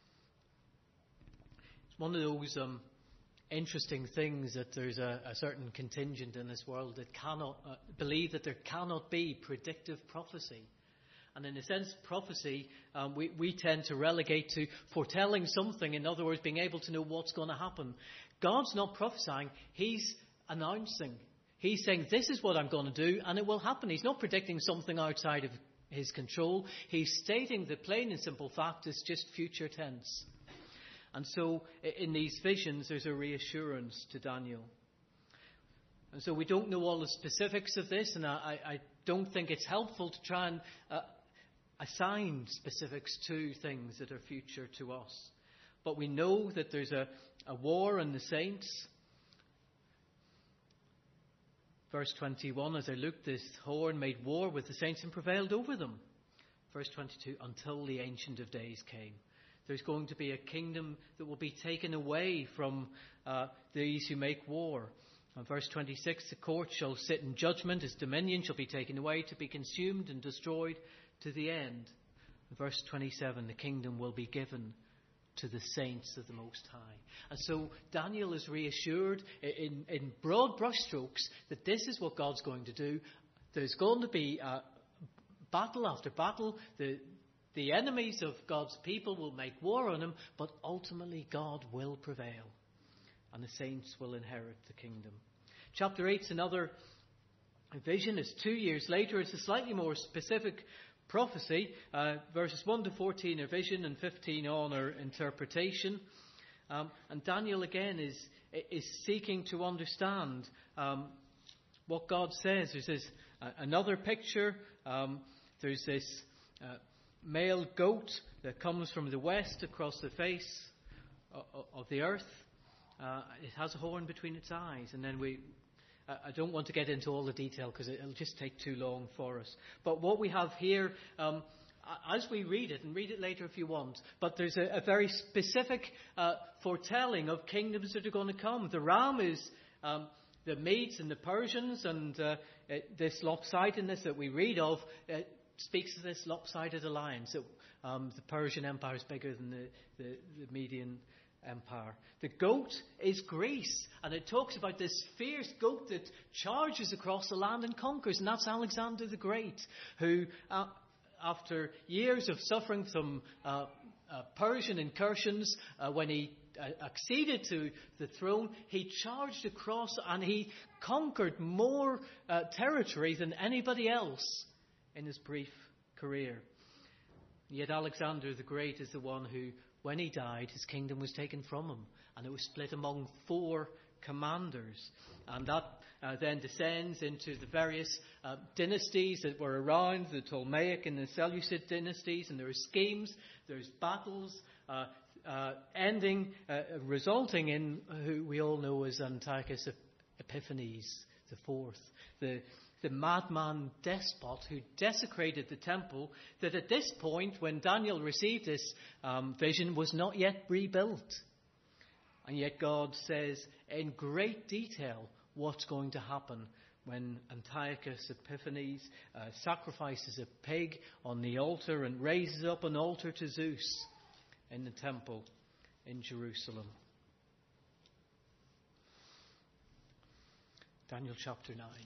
It's one of those um, interesting things that there's a, a certain contingent in this world that cannot uh, believe that there cannot be predictive prophecy. And in a sense, prophecy, um, we, we tend to relegate to foretelling something. In other words, being able to know what's going to happen. God's not prophesying. He's announcing. He's saying, this is what I'm going to do, and it will happen. He's not predicting something outside of his control. He's stating the plain and simple fact is just future tense. And so in these visions, there's a reassurance to Daniel. And so we don't know all the specifics of this, and I, I don't think it's helpful to try and uh, assign specifics to things that are future to us. But we know that there's a, a war in the saints. Verse twenty-one, as I looked, this horn made war with the saints and prevailed over them. Verse twenty-two, until the Ancient of Days came. There's going to be a kingdom that will be taken away from uh, these who make war. And verse twenty-six, the court shall sit in judgment. His dominion shall be taken away to be consumed and destroyed to the end. And verse twenty-seven, the kingdom will be given to the saints of the Most High. And so Daniel is reassured in, in broad brushstrokes that this is what God's going to do. There's going to be uh, battle after battle. The, the enemies of God's people will make war on him, but ultimately God will prevail. And the saints will inherit the kingdom. Chapter eight is another vision. It's two years later. It's a slightly more specific prophecy. Uh, verses one to fourteen are vision, and fifteen on are interpretation. Um, and Daniel again is is seeking to understand um, what God says. There's this uh, another picture. Um, there's this uh, male goat that comes from the west across the face of, of the earth. Uh, it has a horn between its eyes, and then we. I don't want to get into all the detail because it'll just take too long for us. But what we have here, um, as we read it, and read it later if you want, but there's a, a very specific uh, foretelling of kingdoms that are going to come. The ram is um, the Medes and the Persians, and uh, it, this lopsidedness that we read of uh, speaks of this lopsided alliance. It, um, the Persian Empire is bigger than the, the, the Median Empire. The goat is Greece, and it talks about this fierce goat that charges across the land and conquers, and that's Alexander the Great, who uh, after years of suffering from uh, uh, Persian incursions, uh, when he uh, acceded to the throne, he charged across and he conquered more uh, territory than anybody else in his brief career. Yet Alexander the Great is the one who, when he died, his kingdom was taken from him, and it was split among four commanders. And that uh, then descends into the various uh, dynasties that were around, the Ptolemaic and the Seleucid dynasties, and there are schemes, there's battles, uh, uh, ending, uh, resulting in who we all know as Antiochus Epiphanes the Fourth, the the madman despot who desecrated the temple that at this point, when Daniel received this um, vision, was not yet rebuilt. And yet God says in great detail what's going to happen when Antiochus Epiphanes uh, sacrifices a pig on the altar and raises up an altar to Zeus in the temple in Jerusalem. Daniel chapter nine.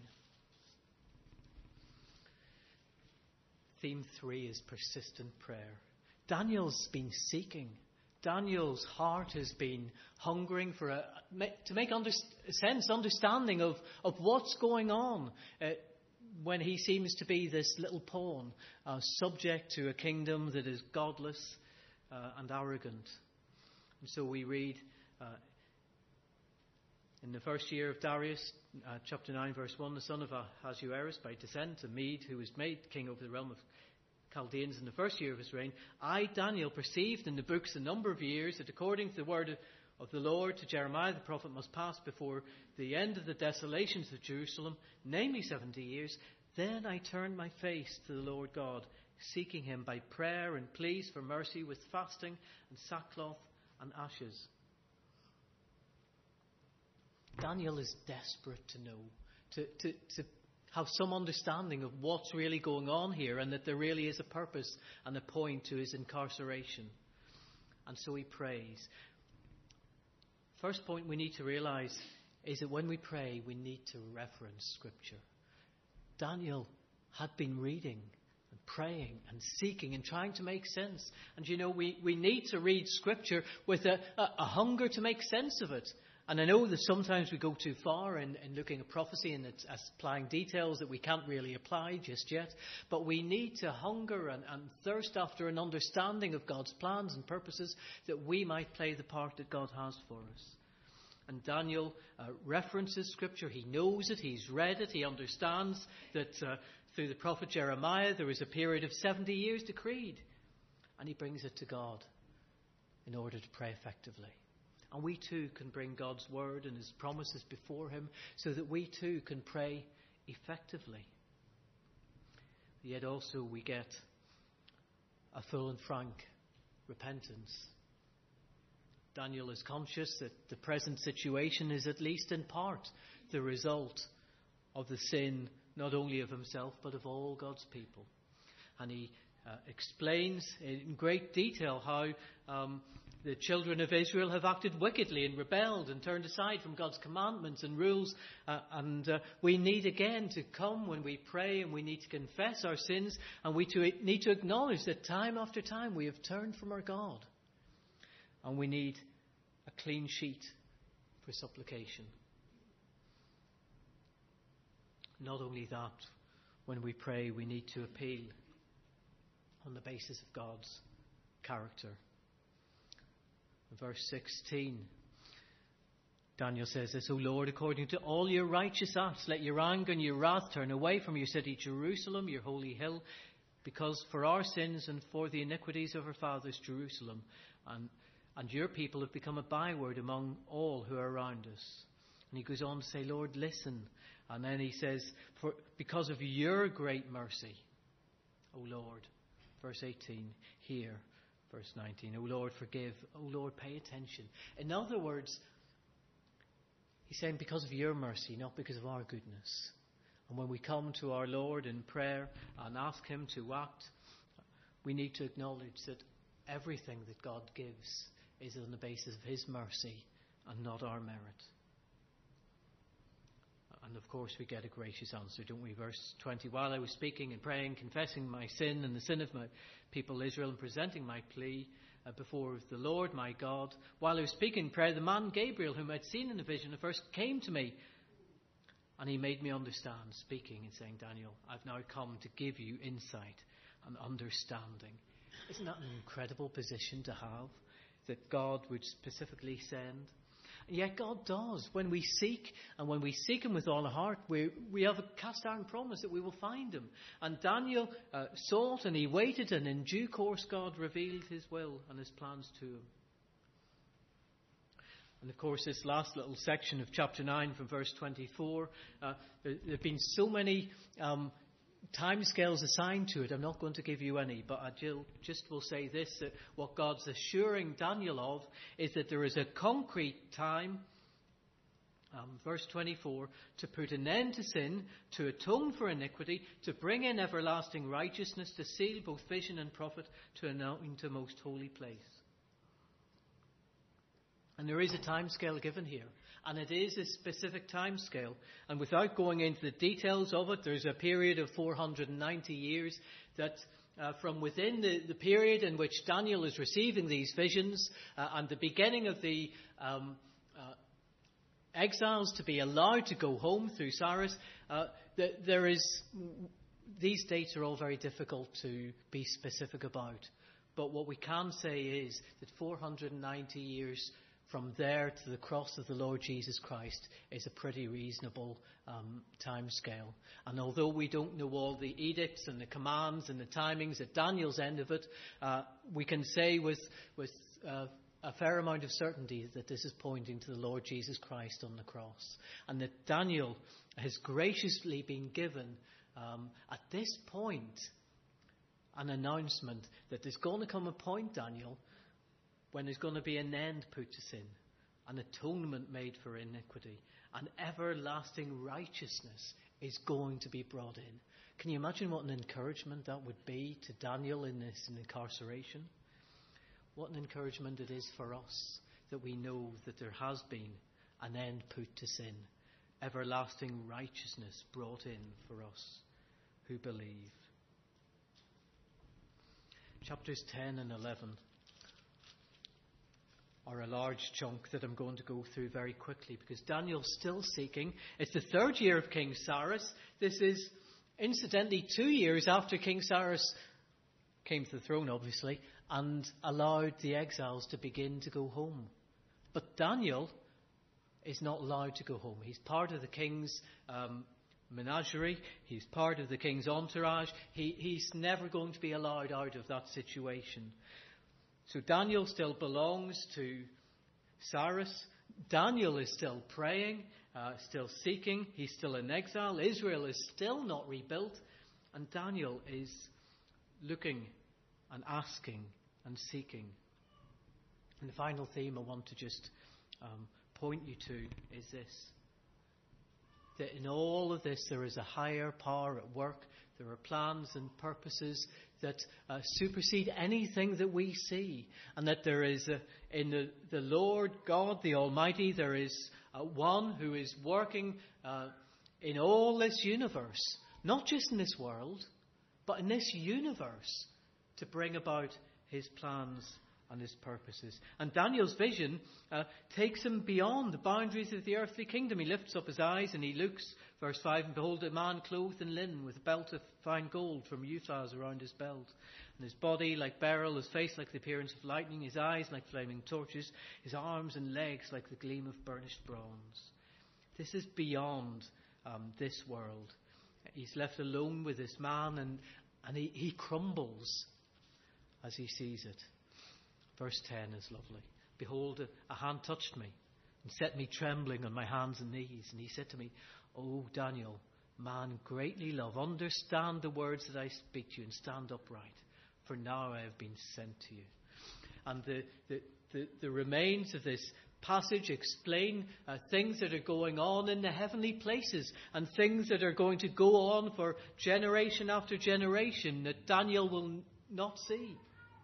Theme three is persistent prayer. Daniel's been seeking. Daniel's heart has been hungering for a, to make under, sense, understanding of, of what's going on uh, when he seems to be this little pawn, uh, subject to a kingdom that is godless uh, and arrogant. And so we read uh, in the first year of Darius, uh, chapter nine, verse one, the son of Ahasuerus, by descent, a Mede who was made king over the realm of Chaldeans in the first year of his reign, I, Daniel, perceived in the books a number of years that according to the word of the Lord to Jeremiah the prophet must pass before the end of the desolations of Jerusalem, namely seventy years. Then I turned my face to the Lord God, seeking him by prayer and pleas for mercy with fasting and sackcloth and ashes. Daniel is desperate to know, to, to, to have some understanding of what's really going on here and that there really is a purpose and a point to his incarceration. And so he prays. First point we need to realize is that when we pray, we need to reference Scripture. Daniel had been reading and praying and seeking and trying to make sense. And you know, we, we need to read Scripture with a, a, a hunger to make sense of it. And I know that sometimes we go too far in, in looking at prophecy and it's applying details that we can't really apply just yet. But we need to hunger and, and thirst after an understanding of God's plans and purposes that we might play the part that God has for us. And Daniel uh, references Scripture. He knows it. He's read it. He understands that uh, through the prophet Jeremiah there is a period of seventy years decreed. And he brings it to God in order to pray effectively. And we too can bring God's word and his promises before him so that we too can pray effectively. Yet also we get a full and frank repentance. Daniel is conscious that the present situation is at least in part the result of the sin not only of himself but of all God's people. And he uh, explains in great detail how um, the children of Israel have acted wickedly and rebelled and turned aside from God's commandments and rules. Uh, and uh, we need again to come when we pray and we need to confess our sins. And we to, need to acknowledge that time after time we have turned from our God. And we need a clean sheet for supplication. Not only that, when we pray we need to appeal on the basis of God's character. Verse sixteen, Daniel says this, O Lord, according to all your righteous acts, let your anger and your wrath turn away from your city, Jerusalem, your holy hill, because for our sins and for the iniquities of our fathers, Jerusalem, and, and your people have become a byword among all who are around us. And he goes on to say, Lord, listen. And then he says, for because of your great mercy, O Lord, verse eighteen, hear. Verse nineteen, O Lord, forgive. O Lord, pay attention. In other words, he's saying because of your mercy, not because of our goodness. And when we come to our Lord in prayer and ask him to act, we need to acknowledge that everything that God gives is on the basis of his mercy and not our merit. And of course we get a gracious answer, don't we? Verse twenty, while I was speaking and praying, confessing my sin and the sin of my people Israel and presenting my plea uh, before the Lord my God, while I was speaking in prayer, the man Gabriel, whom I had seen in a vision at first, came to me. And he made me understand, speaking and saying, Daniel, I've now come to give you insight and understanding. Isn't that an incredible position to have, that God would specifically send? And yet God does. When we seek, and when we seek him with all our heart, we, we have a cast iron promise that we will find him. And Daniel uh, sought and he waited, and in due course God revealed his will and his plans to him. And of course, this last little section of chapter nine from verse twenty-four, uh, there, there have been so many um, timescales assigned to it. I'm not going to give you any, but I just will say this, that what God's assuring Daniel of is that there is a concrete time, um, verse twenty-four, to put an end to sin, to atone for iniquity, to bring in everlasting righteousness, to seal both vision and prophet, to anoint a most holy place. And there is a time scale given here, and it is a specific time scale. And without going into the details of it, there's a period of four hundred ninety years that uh, from within the, the period in which Daniel is receiving these visions uh, and the beginning of the um, uh, exiles to be allowed to go home through Cyrus, uh, the, there is, these dates are all very difficult to be specific about. But what we can say is that four hundred ninety years from there to the cross of the Lord Jesus Christ is a pretty reasonable um, time scale. And although we don't know all the edicts and the commands and the timings at Daniel's end of it, uh, we can say with, with uh, a fair amount of certainty that this is pointing to the Lord Jesus Christ on the cross. And that Daniel has graciously been given um, at this point an announcement that there's going to come a point, Daniel, when there's going to be an end put to sin, an atonement made for iniquity, an everlasting righteousness is going to be brought in. Can you imagine what an encouragement that would be to Daniel in this incarceration? What an encouragement it is for us that we know that there has been an end put to sin, everlasting righteousness brought in for us who believe. Chapters ten and eleven are a large chunk that I'm going to go through very quickly because Daniel's still seeking. It's the third year of King Cyrus. This is, incidentally, two years after King Cyrus came to the throne, obviously, and allowed the exiles to begin to go home. But Daniel is not allowed to go home. He's part of the king's um, menagerie. He's part of the king's entourage. He, he's never going to be allowed out of that situation. So Daniel still belongs to Cyrus. Daniel is still praying, uh, still seeking. He's still in exile. Israel is still not rebuilt. And Daniel is looking and asking and seeking. And the final theme I want to just um, point you to is this. That in all of this there is a higher power at work. There are plans and purposes that uh, supersede anything that we see. And that there is, a, in the, the Lord God, the Almighty, there is uh, one who is working uh, in all this universe. Not just in this world, but in this universe to bring about his plans and his purposes. And Daniel's vision uh, takes him beyond the boundaries of the earthly kingdom. He lifts up his eyes and he looks, verse five, and behold, a man clothed in linen with a belt of fine gold from Uphaz around his belt. And his body like beryl, his face like the appearance of lightning, his eyes like flaming torches, his arms and legs like the gleam of burnished bronze. This is beyond um, this world. He's left alone with this man and, and he, he crumbles as he sees it. Verse ten is lovely. Behold, a, a hand touched me and set me trembling on my hands and knees. And he said to me, O Daniel, man greatly love, understand the words that I speak to you and stand upright. For now I have been sent to you. And the, the, the, the remains of this passage explain uh, things that are going on in the heavenly places and things that are going to go on for generation after generation that Daniel will not see.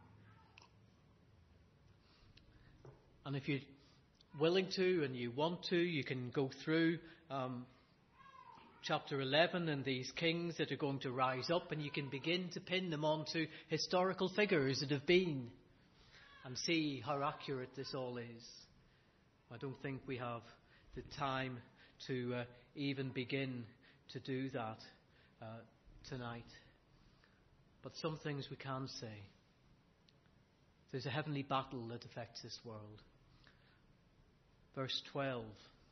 And if you're willing to and you want to, you can go through um, chapter eleven and these kings that are going to rise up, and you can begin to pin them onto historical figures that have been and see how accurate this all is. I don't think we have the time to uh, even begin to do that uh, tonight. But some things we can say. There's a heavenly battle that affects this world. Verse twelve.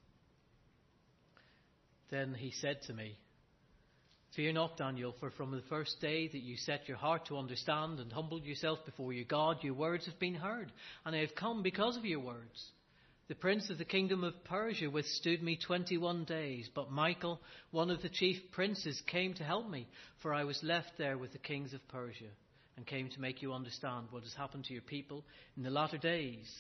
Then he said to me, "Fear not, Daniel, for from the first day that you set your heart to understand and humbled yourself before your God, your words have been heard, and I have come because of your words. The prince of the kingdom of Persia withstood me twenty-one days, but Michael, one of the chief princes, came to help me, for I was left there with the kings of Persia, and came to make you understand what has happened to your people in the latter days."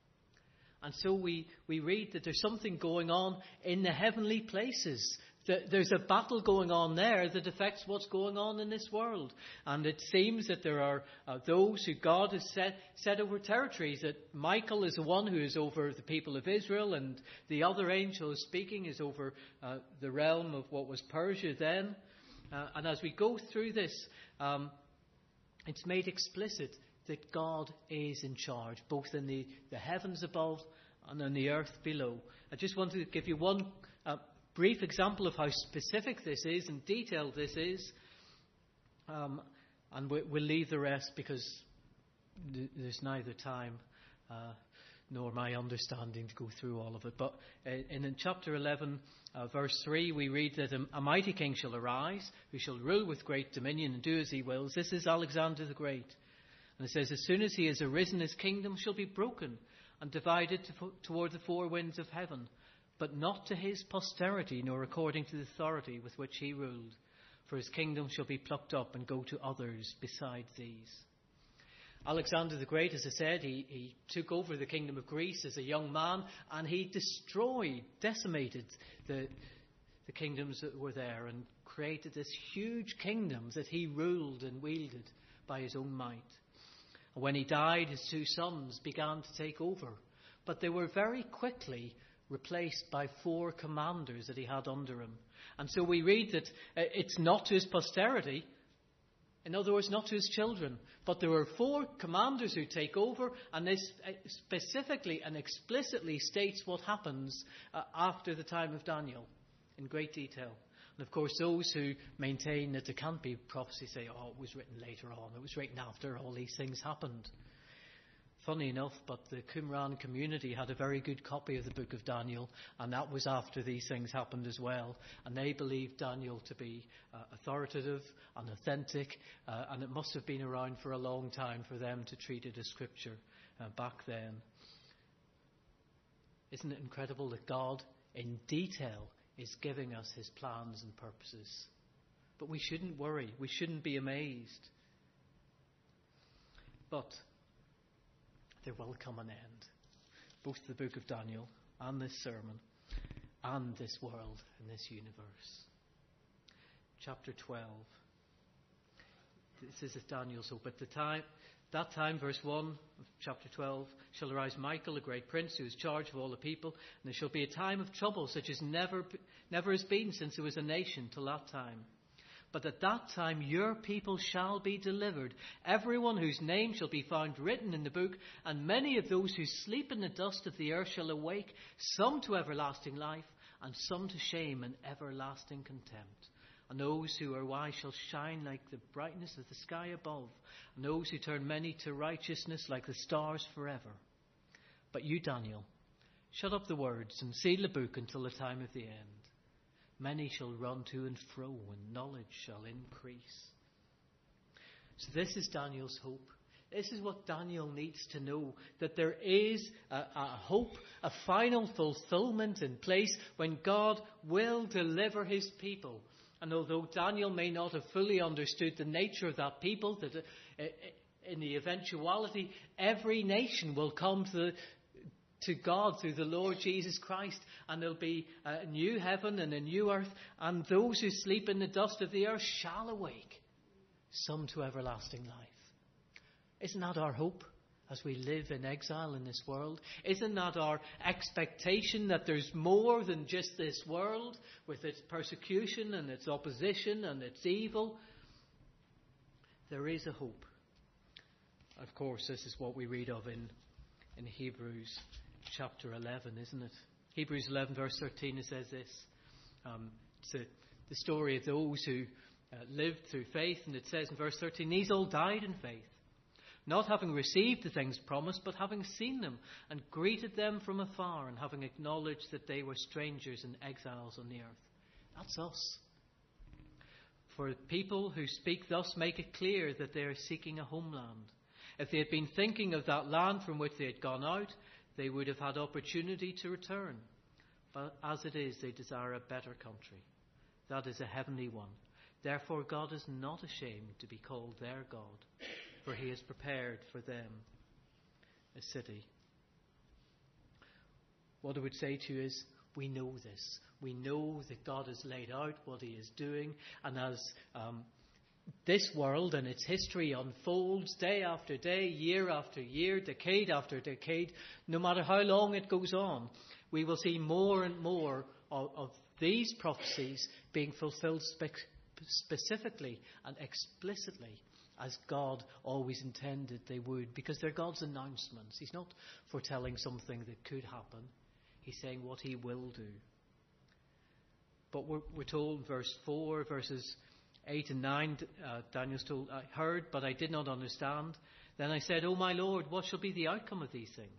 And so we, we read that there's something going on in the heavenly places. That there's a battle going on there that affects what's going on in this world. And it seems that there are uh, those who God has set, set over territories. That Michael is the one who is over the people of Israel, and the other angel speaking is over uh, the realm of what was Persia then. Uh, and as we go through this, um, it's made explicit that God is in charge, both in the, the heavens above and on the earth below. I just want to give you one uh, brief example of how specific this is and detailed this is. Um, and we, we'll leave the rest because th- there's neither time uh, nor my understanding to go through all of it. But in, in chapter eleven, uh, verse three, we read that a, a mighty king shall arise, who shall rule with great dominion and do as he wills. This is Alexander the Great. And it says, as soon as he has arisen, his kingdom shall be broken and divided to, toward the four winds of heaven, but not to his posterity, nor according to the authority with which he ruled. For his kingdom shall be plucked up and go to others besides these. Alexander the Great, as I said, he, he took over the kingdom of Greece as a young man, and he destroyed, decimated the, the kingdoms that were there, and created this huge kingdom that he ruled and wielded by his own might. When he died, his two sons began to take over. But they were very quickly replaced by four commanders that he had under him. And so we read that it's not to his posterity. In other words, not to his children. But there were four commanders who take over. And this specifically and explicitly states what happens uh, after the time of Daniel in great detail. And of course, those who maintain that there can't be prophecy say, oh, it was written later on. It was written after all these things happened. Funny enough, but the Qumran community had a very good copy of the book of Daniel, and that was after these things happened as well. And they believed Daniel to be uh, authoritative and authentic, uh, and it must have been around for a long time for them to treat it as scripture uh, back then. Isn't it incredible that God, in detail, is giving us his plans and purposes? But we shouldn't worry. We shouldn't be amazed. But there will come an end. Both the book of Daniel and this sermon and this world and this universe. Chapter twelve. This is Daniel's hope. At the time, that time, verse one of chapter twelve, shall arise Michael, a great prince, who is charge of all the people, and there shall be a time of trouble such as never, never has been since there was a nation till that time. But at that time your people shall be delivered, everyone whose name shall be found written in the book, and many of those who sleep in the dust of the earth shall awake, some to everlasting life, and some to shame and everlasting contempt. And those who are wise shall shine like the brightness of the sky above, and those who turn many to righteousness like the stars forever. But you, Daniel, shut up the words and seal the book until the time of the end. Many shall run to and fro, and knowledge shall increase. So this is Daniel's hope. This is what Daniel needs to know, that there is a, a hope, a final fulfillment in place when God will deliver his people. And although Daniel may not have fully understood the nature of that people, that uh, in the eventuality, every nation will come to, to God through the Lord Jesus Christ, and there'll be a new heaven and a new earth, and those who sleep in the dust of the earth shall awake, some to everlasting life. Isn't that our hope as we live in exile in this world? Isn't that our expectation that there's more than just this world with its persecution and its opposition and its evil? There is a hope. Of course, this is what we read of in, in Hebrews chapter eleven, isn't it? Hebrews eleven verse thirteen, it says this. Um, it's a, the story of those who uh, lived through faith, and it says in verse thirteen, these all died in faith, not having received the things promised, but having seen them and greeted them from afar, and having acknowledged that they were strangers and exiles on the earth. That's us. For people who speak thus make it clear that they are seeking a homeland. If they had been thinking of that land from which they had gone out, they would have had opportunity to return. But as it is, they desire a better country. That is a heavenly one. Therefore God is not ashamed to be called their God, for he has prepared for them a city. What I would say to you is, we know this. We know that God has laid out what he is doing, and as um, this world and its history unfolds day after day, year after year, decade after decade, no matter how long it goes on, we will see more and more of, of these prophecies being fulfilled spe- specifically and explicitly as God always intended they would, because they're God's announcements. He's not foretelling something that could happen. He's saying what he will do. But we're, we're told in verse four, verses eight and nine, uh, Daniel's told, I heard, but I did not understand. Then I said, O my Lord, what shall be the outcome of these things?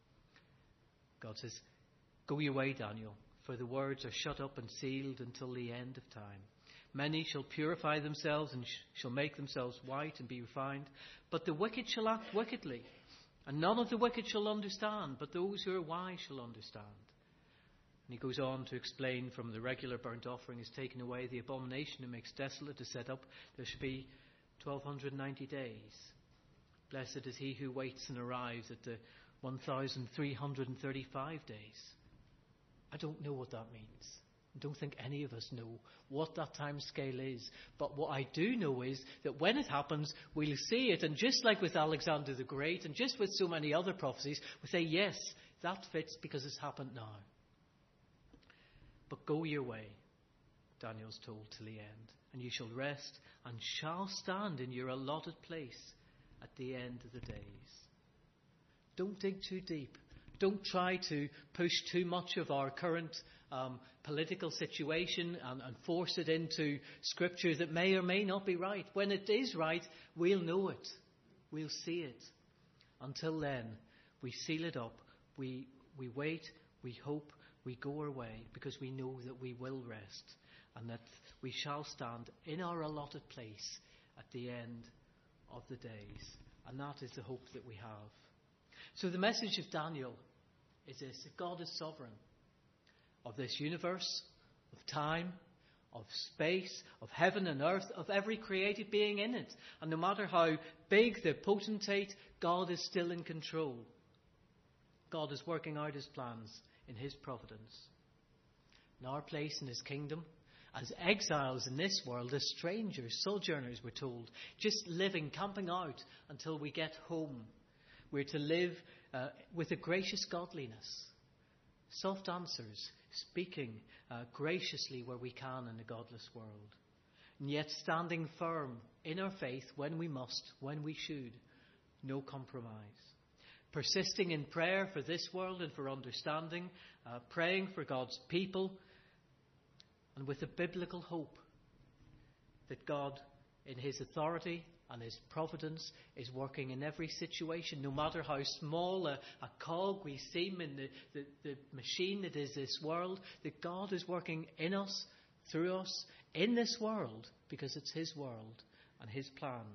God says, go your way, Daniel, for the words are shut up and sealed until the end of time. Many shall purify themselves and sh- shall make themselves white and be refined. But the wicked shall act wickedly, and none of the wicked shall understand, but those who are wise shall understand. And he goes on to explain, from the regular burnt offering is taken away, the abomination that makes desolate is set up. There should be twelve ninety days. Blessed is he who waits and arrives at the one thousand three hundred thirty-five days. I don't know what that means. I don't think any of us know what that time scale is. But what I do know is that when it happens, we'll see it. And just like with Alexander the Great, and just with so many other prophecies, we say, yes, that fits because it's happened now. But go your way, Daniel's told, till the end, and you shall rest and shall stand in your allotted place at the end of the days. Don't dig too deep. Don't try to push too much of our current um, political situation and, and force it into scripture that may or may not be right. When it is right, we'll know it. We'll see it. Until then, we seal it up. We, we wait. We hope. We go our way because we know that we will rest and that we shall stand in our allotted place at the end of the days. And that is the hope that we have. So the message of Daniel is this: that God is sovereign of this universe, of time, of space, of heaven and earth, of every created being in it. And no matter how big the potentate, God is still in control. God is working out his plans in his providence. In our place in his kingdom, as exiles in this world, as strangers, sojourners, we're told, just living, camping out until we get home. We're to live uh, with a gracious godliness, soft answers, speaking uh, graciously where we can in a godless world, and yet standing firm in our faith when we must, when we should, no compromise. Persisting in prayer for this world and for understanding, uh, praying for God's people, and with a biblical hope that God, in his authority and his providence, is working in every situation, no matter how small a, a cog we seem in the, the, the machine that is this world, that God is working in us, through us, in this world, because it's his world and his plans.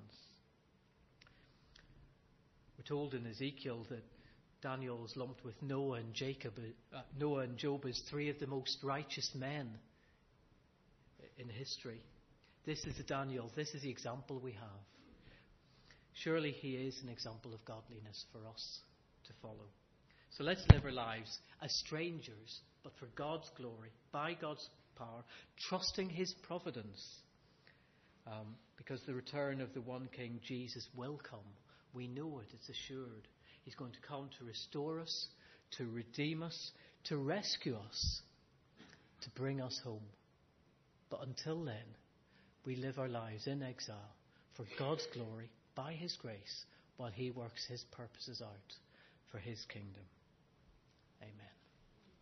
We're told in Ezekiel that Daniel is lumped with Noah and Jacob, uh, Noah and Job as three of the most righteous men in history. This is the Daniel, this is the example we have. Surely he is an example of godliness for us to follow. So let's live our lives as strangers, but for God's glory, by God's power, trusting his providence. Um, because the return of the one King, Jesus, will come. We know it, it's assured. He's going to come to restore us, to redeem us, to rescue us, to bring us home. But until then, we live our lives in exile for God's glory, by his grace, while he works his purposes out for his kingdom.